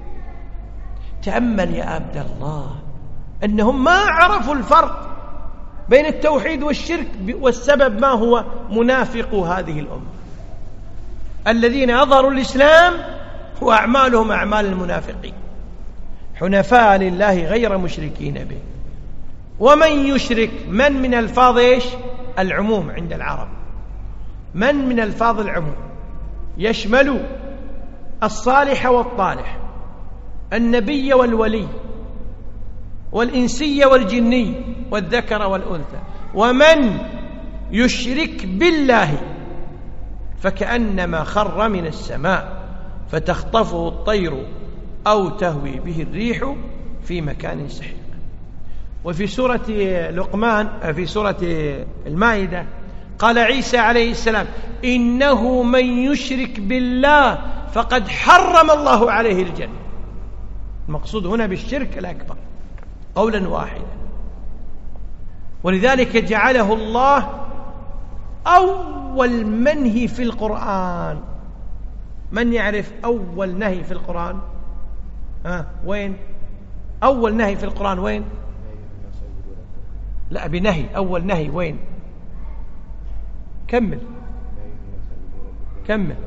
تأمل يا عبد الله أنهم ما عرفوا الفرق بين التوحيد والشرك، والسبب ما هو؟ منافق هذه الأمة الذين أظهروا الإسلام وأعمالهم أعمال المنافقين، حنفاء لله غير مشركين به. ومن يشرك، من من الفاظ إيش؟ العموم عند العرب، من من الفاظ العموم يشمل الصالح والطالح، النبي والولي، والإنسي والجني، والذكر والأنثى. ومن يشرك بالله فكأنما خر من السماء فتخطفه الطير أو تهوي به الريح في مكان سحيق. وفي سورة لقمان في سورة المائدة قال عيسى عليه السلام إنه من يشرك بالله فقد حرم الله عليه الجنة. المقصود هنا بالشرك الأكبر قولا واحدا. ولذلك جعله الله أول أول منهي في القرآن، من يعرف أول نهي في القرآن؟ ها وين أول نهي في القرآن؟ وين؟ لا بنهي، أول نهي وين؟ كمل كمل.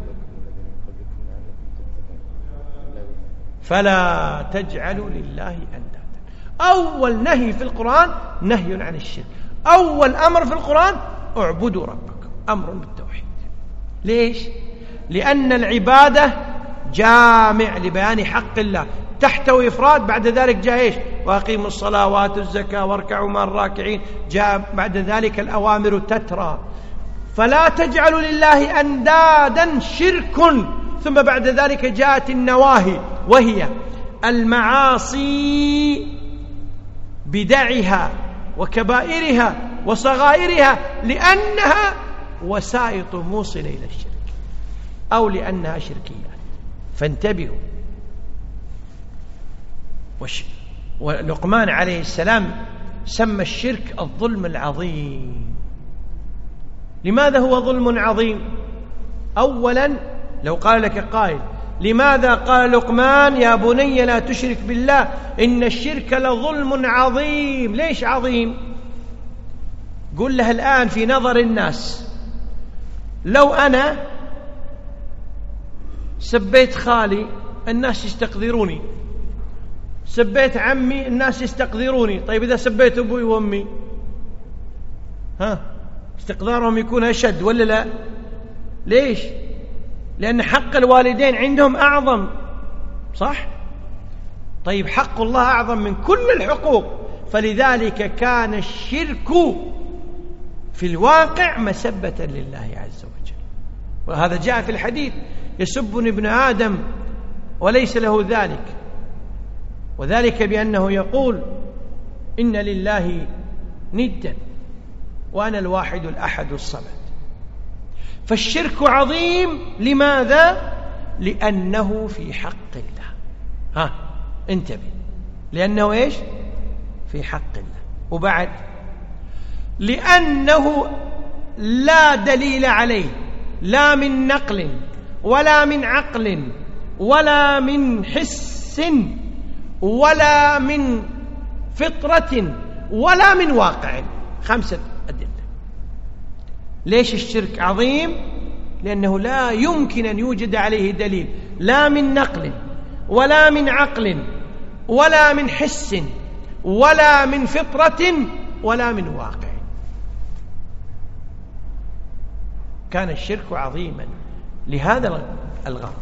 فلا تجعلوا لله أندادا. أول نهي في القرآن نهي عن الشرك، أول أمر في القرآن اعبدوا ربكم، أمر بالتوحيد. ليش؟ لأن العبادة جامع لبيان حق الله، تحتوي إفراد، بعد ذلك جاء إيش؟ وأقيموا الصلاة وآتوا الزكاة واركعوا مع الراكعين، جاء بعد ذلك الأوامر تترى. فلا تجعلوا لله أندادا شرك، ثم بعد ذلك جاءت النواهي وهي المعاصي بدعها وكبائرها وصغائرها، لأنها وسائط موصلة إلى الشرك أو لأنها شركيات. فانتبهوا. ولقمان عليه السلام سمى الشرك الظلم العظيم. لماذا هو ظلم عظيم؟ أولا لو قال لك قائل لماذا قال لقمان يا بني لا تشرك بالله إن الشرك لظلم عظيم؟ ليش عظيم؟ قل له الآن في نظر الناس، لو أنا سبيت خالي الناس يستقذروني، سبيت عمي الناس يستقذروني، طيب إذا سبيت أبوي وأمي ها استقذارهم يكون أشد ولا لا؟ ليش؟ لأن حق الوالدين عندهم أعظم، صح؟ طيب حق الله أعظم من كل الحقوق، فلذلك كان الشرك في الواقع مسبة لله عز وجل. وهذا جاء في الحديث يسبني ابن آدم وليس له ذلك، وذلك بأنه يقول إن لله ندا وأنا الواحد الأحد الصمد. فالشرك عظيم. لماذا؟ لأنه في حق الله. ها انتبه، لأنه إيش؟ في حق الله. وبعد لأنه لا دليل عليه، لا من نقل ولا من عقل ولا من حس ولا من فطرة ولا من واقع. خمسة أدلة. ليش الشرك عظيم؟ لأنه لا يمكن أن يوجد عليه دليل، لا من نقل ولا من عقل ولا من حس ولا من فطرة ولا من واقع. كان الشرك عظيما لهذا الغرض.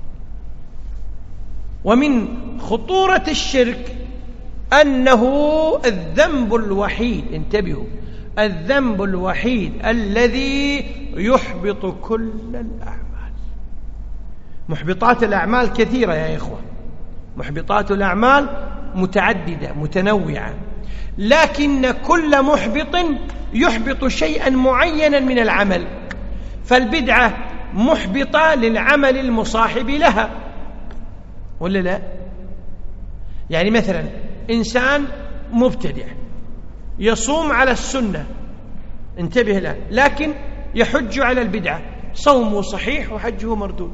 ومن خطورة الشرك أنه الذنب الوحيد، انتبهوا، الذنب الوحيد الذي يحبط كل الأعمال. محبطات الأعمال كثيرة يا إخوة، محبطات الأعمال متعددة متنوعة، لكن كل محبط يحبط شيئا معينا من العمل. فالبدعة محبطة للعمل المصاحب لها ولا لا؟ يعني مثلا إنسان مبتدع يصوم على السنة، انتبه له، لكن يحج على البدعة، صومه صحيح وحجه مردود،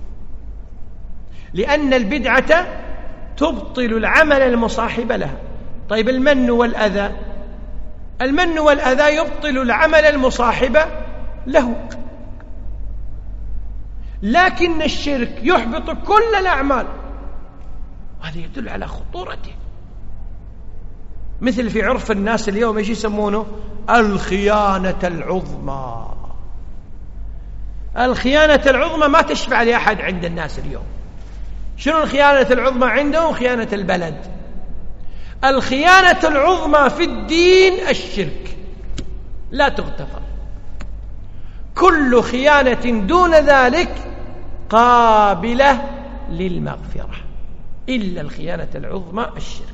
لأن البدعة تبطل العمل المصاحب لها. طيب المن والأذى، المن والأذى يبطل العمل المصاحب له، لكن الشرك يحبط كل الأعمال. وهذا يدل على خطورته. مثل في عرف الناس اليوم ايش يسمونه؟ الخيانة العظمى. الخيانة العظمى ما تشفع لأحد عند الناس اليوم. شنو الخيانة العظمى عندهم؟ خيانة البلد. الخيانة العظمى في الدين الشرك، لا تغتفر. كل خيانة دون ذلك قابلة للمغفرة إلا الخيانة العظمى الشرك.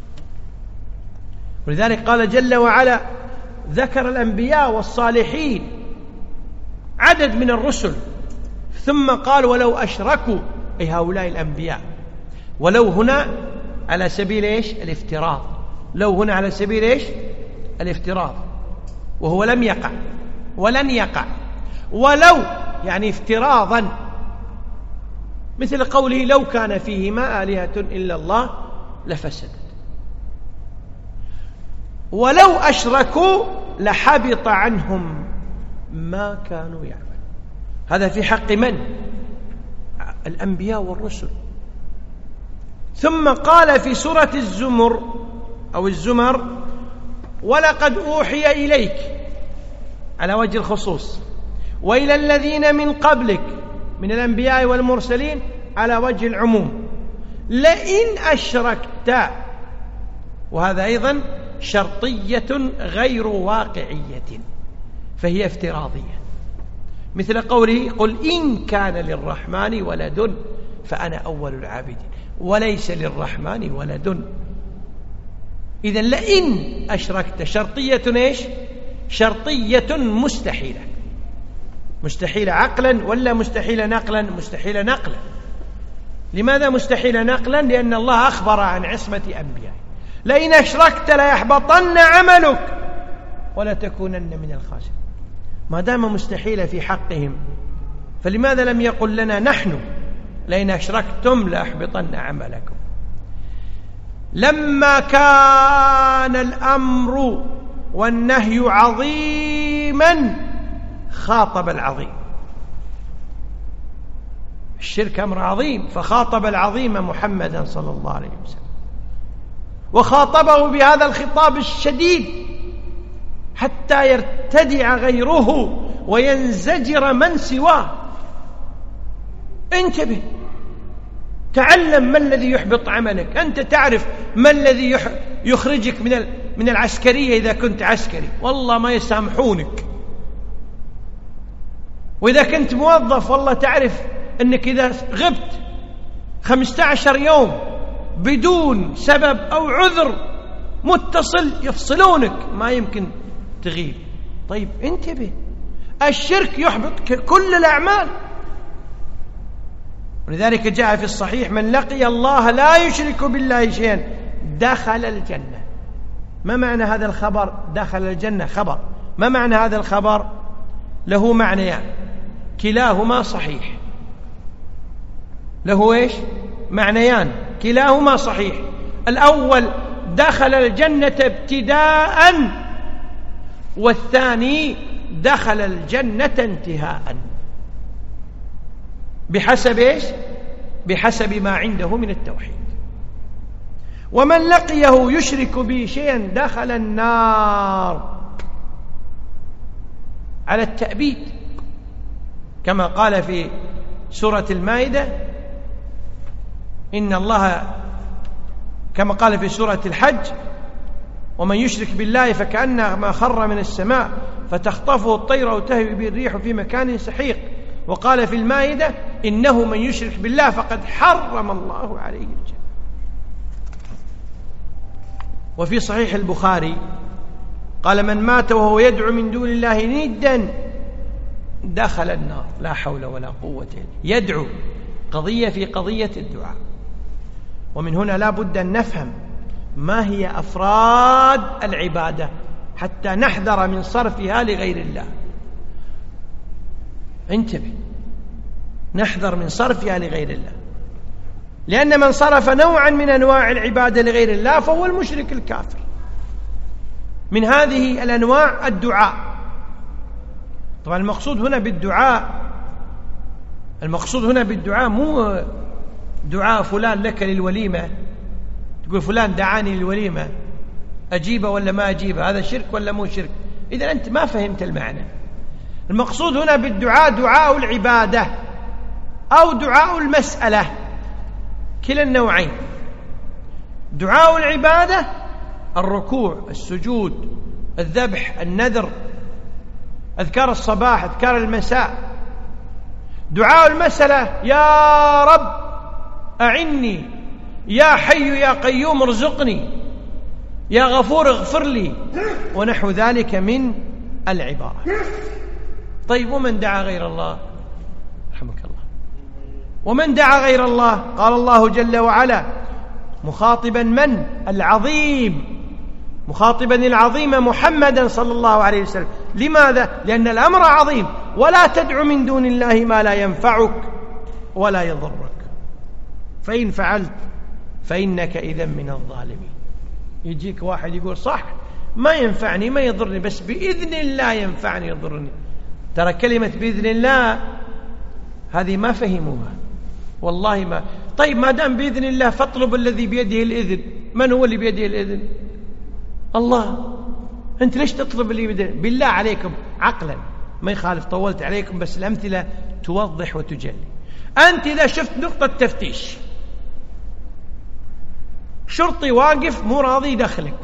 ولذلك قال جل وعلا، ذكر الأنبياء والصالحين عدد من الرسل، ثم قال ولو أشركوا، أي هؤلاء الأنبياء. ولو هنا على سبيل إيش؟ الافتراض. لو هنا على سبيل إيش؟ الافتراض، وهو لم يقع ولن يقع. ولو يعني افتراضا، مثل قوله لو كان فيهما آلهة إلا الله لفسدت، ولو أشركوا لحبط عنهم ما كانوا يعملون. هذا في حق من؟ الأنبياء والرسل. ثم قال في سورة الزمر أو الزمر ولقد أوحي إليك على وجه الخصوص، وإلى الذين من قبلك من الأنبياء والمرسلين على وجه العموم، لئن أشركت، وهذا أيضا شرطية غير واقعية فهي افتراضية، مثل قوله قل إن كان للرحمن ولد فأنا أول العابدين، وليس للرحمن ولد. إذن لئن أشركت شرطية إيش؟ شرطية مستحيلة. مستحيلة عقلا ولا مستحيلة نقلا؟ مستحيلة نقلا. لماذا مستحيلة نقلا؟ لأن الله أخبر عن عصمة أنبيائه، لئن أشركت ليحبطن عملك ولتكونن من الخاسرين. ما دام مستحيلة في حقهم فلماذا لم يقل لنا نحن لئن أشركتم ليحبطن عملكم؟ لما كان الأمر والنهي عظيما خاطب العظيم. الشرك أمر عظيم، فخاطب العظيم محمدا صلى الله عليه وسلم، وخاطبه بهذا الخطاب الشديد حتى يرتدع غيره وينزجر من سواه. انتبه، تعلم ما الذي يحبط عملك. أنت تعرف ما الذي يخرجك من من العسكرية إذا كنت عسكري، والله ما يسامحونك. وإذا كنت موظف والله تعرف أنك إذا غبت خمسة عشر يوم بدون سبب أو عذر متصل يفصلونك، ما يمكن تغيب. طيب انتبه، الشرك يحبط كل الأعمال. ولذلك جاء في الصحيح من لقي الله لا يشرك بالله شيئا دخل الجنة. ما معنى هذا الخبر دخل الجنة؟ خبر. ما معنى هذا الخبر؟ له معنيان كلاهما صحيح. له ايش؟ معنيان كلاهما صحيح. الأول دخل الجنة ابتداء، والثاني دخل الجنة انتهاء، بحسب ايش؟ بحسب ما عنده من التوحيد. ومن لقيه يشرك به شيئا دخل النار على التأبيد، كما قال في سورة المائدة إن الله، كما قال في سورة الحج ومن يشرك بالله فكأنما خر من السماء فتخطفه الطير أو تهوي به الريح في مكان سحيق. وقال في المائدة إنه من يشرك بالله فقد حرم الله عليه الجنة. وفي صحيح البخاري قال من مات وهو يدعو من دون الله ندا دخل النار. لا حول ولا قوة إلا بالله. يدعو قضية في قضية الدعاء. ومن هنا لا بد أن نفهم ما هي أفراد العبادة حتى نحذر من صرفها لغير الله. انتبه، نحذر من صرفها لغير الله، لأن من صرف نوعا من أنواع العبادة لغير الله فهو المشرك الكافر. من هذه الأنواع الدعاء. طبعا المقصود هنا بالدعاء، المقصود هنا بالدعاء مو دعاء فلان لك للوليمة، تقول فلان دعاني للوليمة أجيبه ولا ما أجيبه، هذا شرك ولا مو شرك؟ إذا أنت ما فهمت المعنى. المقصود هنا بالدعاء دعاء العبادة أو دعاء المسألة، كلا النوعين. دعاء العبادة الركوع، السجود، الذبح، النذر، أذكار الصباح، أذكار المساء. دعاء المسألة يا رب أعني، يا حي يا قيوم ارزقني، يا غفور اغفر لي، ونحو ذلك من العبارة. طيب ومن دعا غير الله؟ رحمك الله. ومن دعا غير الله قال الله جل وعلا مخاطبا من؟ العظيم، مخاطبا العظيم محمدا صلى الله عليه وسلم لماذا؟ لأن الأمر عظيم. ولا تدع من دون الله ما لا ينفعك ولا يضرك، فإن فعلت فإنك إذا من الظالمين. يجيك واحد يقول صح ما ينفعني ما يضرني، بس بإذن الله ينفعني يضرني. ترى كلمة بإذن الله هذه ما فهموها والله ما. طيب ما دام بإذن الله فاطلب الذي بيده الإذن. من هو اللي بيده الإذن؟ الله. أنت ليش تطلب اللي بيده؟ بالله عليكم عقلا ما يخالف، طولت عليكم بس الأمثلة توضح وتجلي. أنت إذا شفت نقطة تفتيش شرطي واقف مو راضي يدخلك،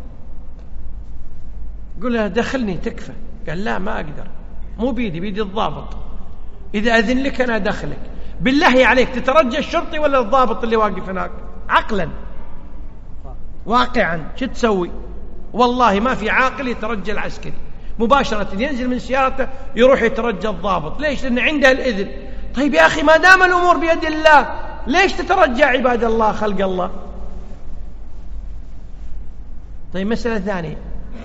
قل له دخلني تكفى. قال لا ما أقدر، مو بيدي بيدي الضابط، إذا أذن لك أنا أدخلك. بالله عليك تترجى الشرطي ولا الضابط اللي واقف هناك؟ عقلا واقعا شو تسوي؟ والله ما في عاقل يترجى العسكري، مباشرة ينزل من سيارته يروح يترجى الضابط. ليش؟ لأن عنده الإذن. طيب يا أخي ما دام الأمور بيد الله ليش تترجى عباد الله خلق الله؟ طيب مسألة ثانية،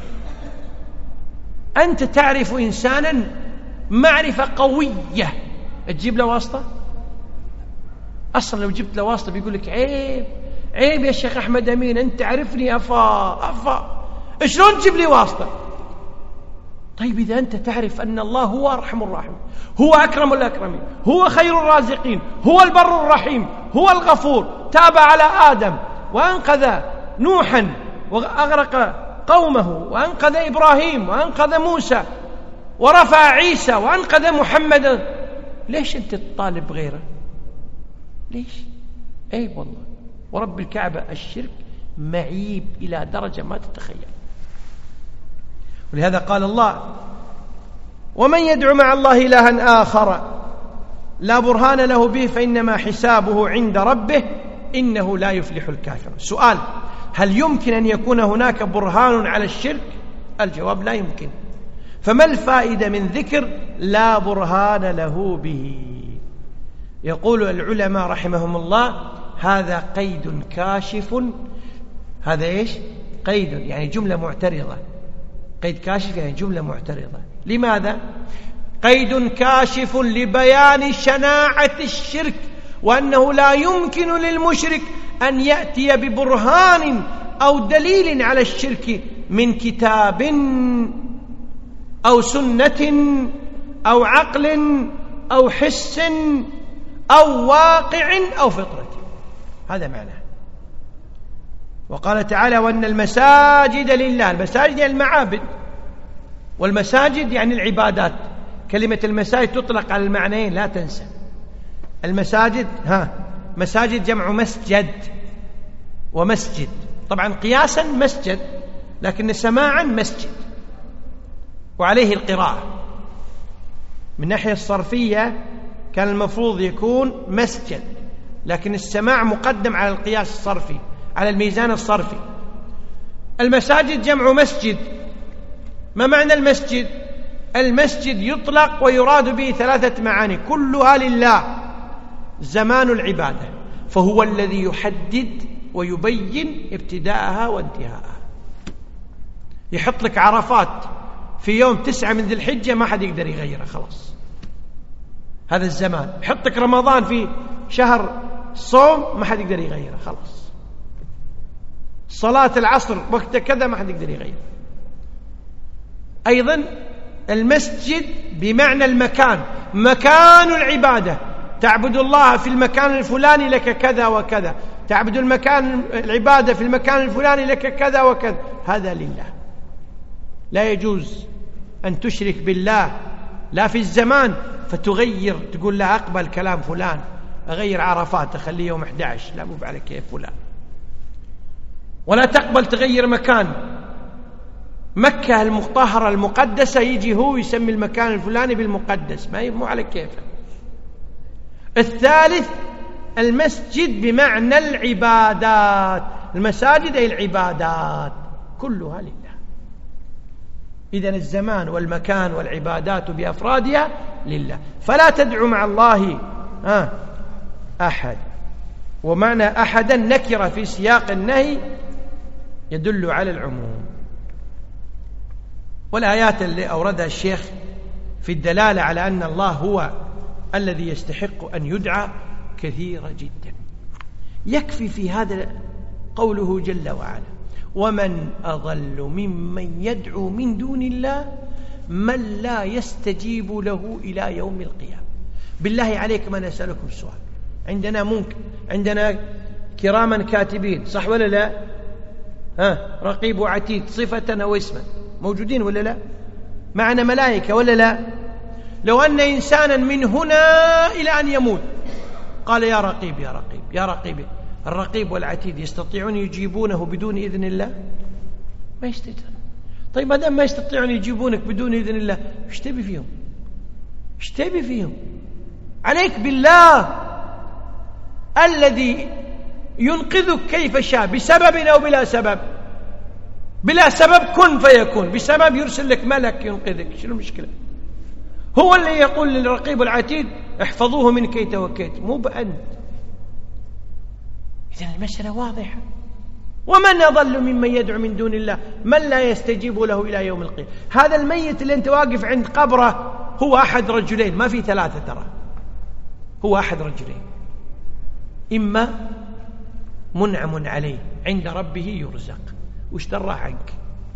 أنت تعرف إنسانا معرفة قوية تجيب له واسطة؟ أصلا لو جبت له واسطة بيقول لك عيب عيب يا شيخ أحمد أمين أنت تعرفني أفا أفا شلون تجيب لي واسطة؟ طيب إذا أنت تعرف أن الله هو أرحم الراحمين، هو أكرم الأكرمين، هو خير الرازقين، هو البر الرحيم، هو الغفور، تاب على آدم وأنقذ نوحا وأغرق قومه، وأنقذ إبراهيم وأنقذ موسى، ورفع عيسى وأنقذ محمد. ليش أنت تطالب غيره؟ ليش؟ عيب والله. ورب الكعبة الشرك معيب إلى درجة ما تتخيل. ولهذا قال الله ومن يدعو مع الله إلها آخر لا برهان له به فإنما حسابه عند ربه إنه لا يفلح الكافر. سؤال: هل يمكن أن يكون هناك برهان على الشرك؟ الجواب لا يمكن. فما الفائدة من ذكر لا برهان له به؟ يقول العلماء رحمهم الله هذا قيد كاشف. هذا إيش؟ قيد يعني جملة معترضة. قيد كاشف يعني جملة معترضة. لماذا؟ قيد كاشف لبيان شناعة الشرك، وأنه لا يمكن للمشرك أن يأتي ببرهان أو دليل على الشرك من كتاب أو سنة أو عقل أو حس أو واقع أو فطرة. هذا معناه. وقال تعالى وأن المساجد لله. المساجد يعني المعابد، والمساجد يعني العبادات. كلمة المساجد تطلق على المعنيين لا تنسى. المساجد ها مساجد جمع مسجد ومسجد، طبعا قياسا مسجد لكن سماعا مسجد، وعليه القراءة. من ناحية الصرفية كان المفروض يكون مسجد، لكن السماع مقدم على القياس الصرفي على الميزان الصرفي. المساجد جمع مسجد. ما معنى المسجد؟ المسجد يطلق ويراد به ثلاثة معاني كلها لله. زمان العبادة، فهو الذي يحدد ويبين ابتداءها وانتهاءها. يحط لك عرفات في يوم تسعة من ذي الحجة ما حد يقدر يغيره، خلاص هذا الزمان. يحط لك رمضان في شهر صوم ما حد يقدر يغيره، خلاص. صلاة العصر وقت كذا ما حد يقدر يغيره. أيضا المسجد بمعنى المكان، مكان العبادة. تعبد الله في المكان الفلاني لك كذا وكذا، تعبد المكان العبادة في المكان الفلاني لك كذا وكذا، هذا لله. لا يجوز أن تشرك بالله لا في الزمان فتغير تقول لا أقبل كلام فلان، أغير عرفات أخليه يوم أحد عشر، لا مو على كيف فلان. ولا تقبل تغير مكان. مكة المطهرة المقدسة يجي هو يسمي المكان الفلاني بالمقدس، ما مو على كيفه. الثالث المسجد بمعنى العبادات. المساجد أي العبادات كلها لله. إذن الزمان والمكان والعبادات بأفرادها لله. فلا تدعو مع الله آه أحد. ومعنى أحدا نكرة في سياق النهي يدل على العموم. والآيات اللي أوردها الشيخ في الدلالة على أن الله هو الذي يستحق أن يدعى كثيرة جدا. يكفي في هذا قوله جل وعلا: ومن أضل ممن يدعو من دون الله من لا يستجيب له إلى يوم القيامة. بالله عليكم أنا أسألكم سؤال، عندنا ممكن عندنا كراما كاتبين، صح ولا لا؟ ها، رقيب وعتيد صفة أو اسما، موجودين ولا لا؟ معنا ملائكة ولا لا؟ لو أن إنسانا من هنا إلى أن يموت قال يا رقيب يا رقيب يا رقيب، الرقيب والعتيد يستطيعون يجيبونه بدون إذن الله؟ ما يستطيعون. طيب ما دام ما يستطيعون يجيبونك بدون إذن الله، ايش تبي فيهم؟ ايش تبي فيهم؟ عليك بالله الذي ينقذك كيف شاء، بسبب أو بلا سبب. بلا سبب كن فيكون، بسبب يرسل لك ملك ينقذك. شنو المشكلة؟ هو اللي يقول للرقيب والعتيد احفظوه من كيت وكيت، مو بأنت. إذن المسألة واضحة. ومن أضل ممن يدعو من دون الله من لا يستجيب له إلى يوم القيامة. هذا الميت اللي أنت واقف عند قبره هو أحد رجلين، ما في ثلاثة ترى، هو أحد رجلين: إما منعم عليه عند ربه يرزق واشترى عنك،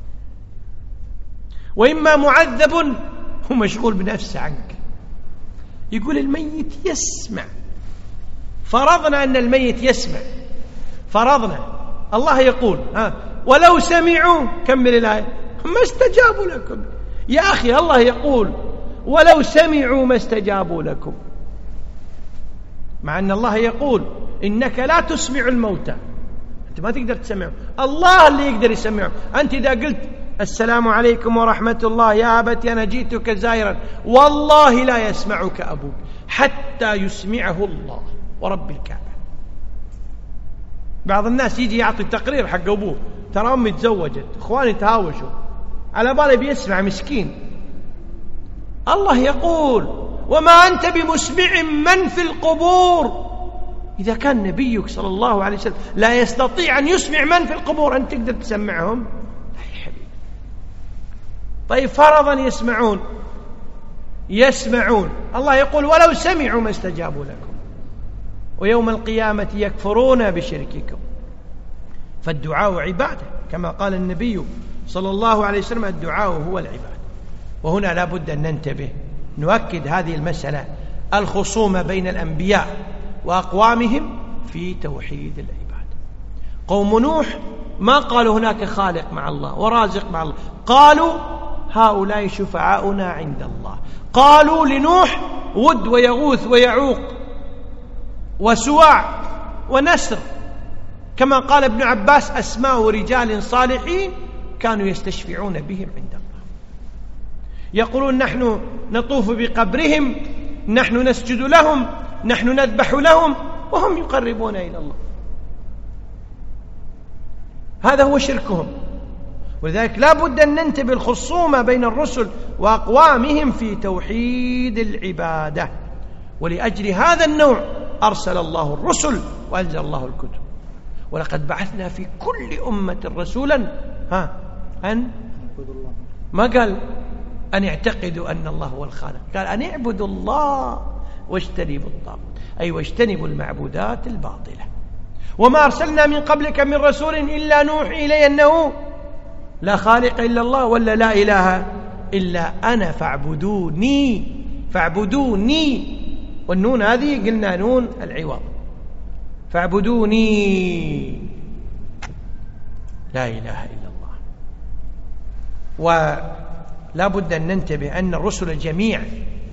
وإما معذب هو مشغول بنفسه عنك. يقول الميت يسمع، فرضنا أن الميت يسمع، فرضنا الله يقول ها ولو سمعوا، كمل الآية، ما استجابوا لكم. يا أخي الله يقول ولو سمعوا ما استجابوا لكم، مع أن الله يقول إنك لا تسمع الموتى، أنت ما تقدر تسمعه، الله اللي يقدر يسمعه. أنت إذا قلت السلام عليكم ورحمة الله يا أبتي أنا جئتك زائرا، والله لا يسمعك أبوك حتى يسمعه الله ورب الكعبة. بعض الناس يجي يعطي تقرير حق أبوه، ترى أمي تزوجت، إخواني تهاوشوا، على باله بيسمع مسكين. الله يقول وما أنت بمسمع من في القبور. إذا كان نبيك صلى الله عليه وسلم لا يستطيع أن يسمع من في القبور، أنت تقدر تسمعهم؟ لا يا حبيبي. طيب فرضا يسمعون، يسمعون، الله يقول ولو سمعوا ما استجابوا لكم ويوم القيامة يكفرون بشرككم. فالدعاء عبادة كما قال النبي صلى الله عليه وسلم: الدعاء هو العبادة. وهنا لا بد أن ننتبه، نؤكد هذه المسألة، الخصومة بين الأنبياء وأقوامهم في توحيد العبادة. قوم نوح ما قالوا هناك خالق مع الله ورازق مع الله، قالوا هؤلاء شفعاؤنا عند الله. قالوا لنوح ود ويغوث ويعوق وسواع ونسر، كما قال ابن عباس: أسماء رجال صالحين كانوا يستشفعون بهم عند الله. يقولون نحن نطوف بقبرهم، نحن نسجد لهم، نحن نذبح لهم، وهم يقربون إلى الله. هذا هو شركهم. ولذلك لا بد أن ننتبه الخصومة بين الرسل وأقوامهم في توحيد العبادة. ولأجل هذا النوع أرسل الله الرسل وأنزل الله الكتب. ولقد بعثنا في كل أمة رسولا ها أن ما قال أن يعتقدوا أن الله هو الخالق، قال أن يعبدوا الله واجتنبوا الطاغوت، أي واجتنبوا المعبودات الباطلة. وما أرسلنا من قبلك من رسول إلا نوحي إليه أنه لا خالق إلا الله ولا لا إله إلا أنا فاعبدوني. فاعبدوني، والنون هذه قلنا نون العوض، فاعبدوني، لا إله إلا الله. ولا بد أن ننتبه أن الرسل جميعا،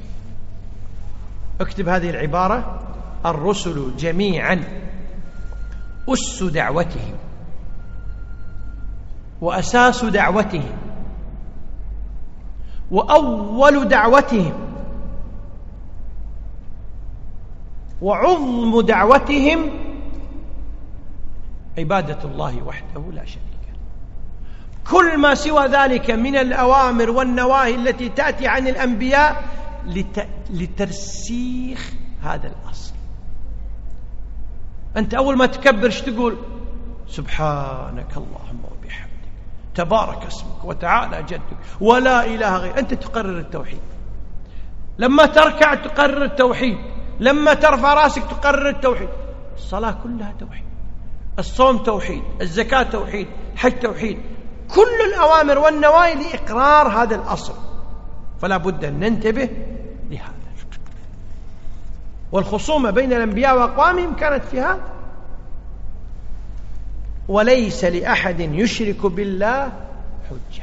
اكتب هذه العبارة: الرسل جميعا أس دعوتهم وأساس دعوتهم وأول دعوتهم وعظم دعوتهم عبادة الله وحده لا شريك له. كل ما سوى ذلك من الأوامر والنواهي التي تأتي عن الأنبياء لترسيخ هذا الأصل. أنت أول ما تكبر ايش تقول؟ سبحانك اللهم وبحمدك تبارك اسمك وتعالى جدك ولا إله غير. أنت تقرر التوحيد، لما تركع تقرر التوحيد، لما ترفع راسك تقرر التوحيد. الصلاة كلها توحيد، الصوم توحيد، الزكاة توحيد، الحج توحيد، كل الأوامر والنواهي لإقرار هذا الأصل. فلا بد أن ننتبه لهذا. والخصومة بين الأنبياء وأقوامهم كانت في هذا. وليس لأحد يشرك بالله حجة،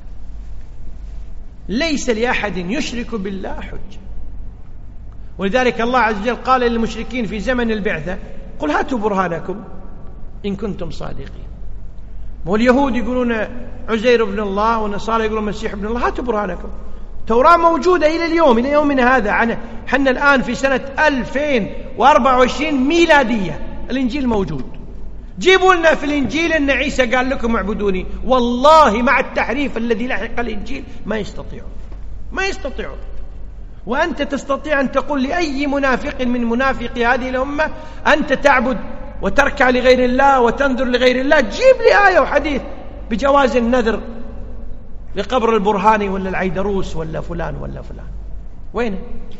ليس لأحد يشرك بالله حجة. ولذلك الله عز وجل قال للمشركين في زمن البعثة: قل هاتوا برهانكم إن كنتم صادقين. واليهود يقولون عزير ابن الله، والنصارى يقولون المسيح ابن الله. هاتوا برهانكم. التوراة موجودة إلى اليوم، إلى يومنا هذا. حنا الآن في سنة ألفين وأربعة وعشرين ميلادية، الإنجيل موجود. جيبوا لنا في الإنجيل أن عيسى قال لكم اعبدوني. والله مع التحريف الذي لحق الإنجيل ما يستطيعون، ما يستطيعون. وأنت تستطيع أن تقول لأي منافق من منافقي هذه الأمة: أنت تعبد وتركع لغير الله وتنذر لغير الله. جيب لي آية وحديث بجواز النذر لقبر البرهاني ولا العيدروس ولا فلان ولا فلان. وين؟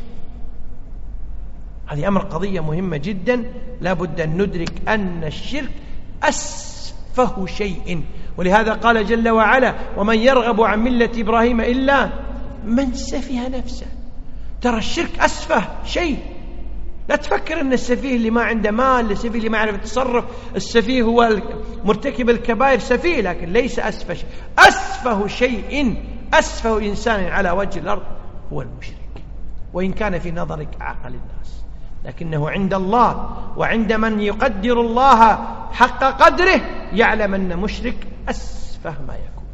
هذه أمر قضية مهمة جدا، لا بد أن ندرك أن الشرك أسفه شيء. ولهذا قال جل وعلا: ومن يرغب عن ملة إبراهيم إلا من سفه نفسه. ترى الشرك أسفه شيء. لا تفكر أن السفيه اللي ما عنده مال، السفيه اللي ما يعرف يتصرف، السفيه هو مرتكب الكبائر سفيه، لكن ليس أسفه شيء. أسفه شيء، أسفه إنسان على وجه الأرض هو المشرك، وإن كان في نظرك أعقل الناس، لكنه عند الله وعند من يقدر الله حق قدره يعلم أن مشرك أسفه ما يكون.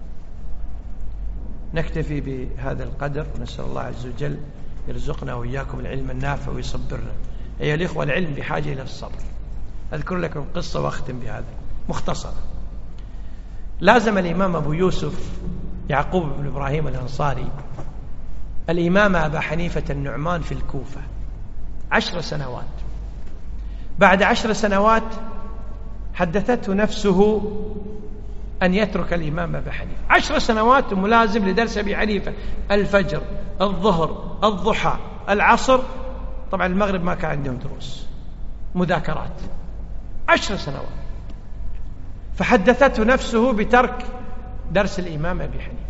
نكتفي بهذا القدر، ونسأل الله عز وجل يرزقنا وإياكم العلم النافع ويصبرنا. أيها الإخوة، العلم بحاجة إلى الصبر. أذكر لكم قصة وأختم بهذا مختصرة. لازم الإمام أبو يوسف يعقوب بن إبراهيم الأنصاري الإمام أبا حنيفة النعمان في الكوفة عشر سنوات. بعد عشر سنوات حدثته نفسه أن يترك الإمام أبا حنيفة. عشر سنوات ملازم لدرس أبي حنيفة، الفجر، الظهر، الضحى، العصر. طبعا المغرب ما كان عندهم دروس، مذاكرات. عشر سنوات. فحدثته نفسه بترك درس الإمام أبي حنيفة.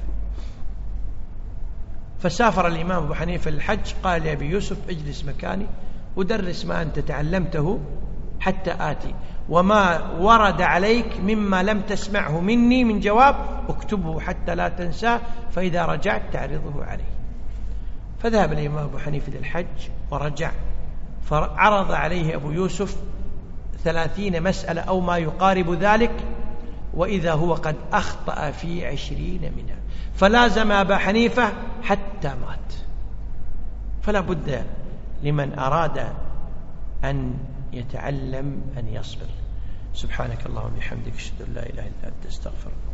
فسافر الإمام أبو حنيفة للحج، قال لأبي يوسف: اجلس مكاني ودرس ما أنت تعلمته حتى آتي، وما ورد عليك مما لم تسمعه مني من جواب اكتبه حتى لا تنساه، فإذا رجعت تعرضه عليه. فذهب الإمام أبو حنيفة للحج ورجع، فعرض عليه أبو يوسف ثلاثين مسألة أو ما يقارب ذلك، وإذا هو قد أخطأ في عشرين منها، فلازم أبا حنيفة حتى مات. فلا بد لمن أراد أن يتعلم أن يصبر. سبحانك اللهم وبحمدك، أشهد أن لا إله إلا أنت، أستغفرك.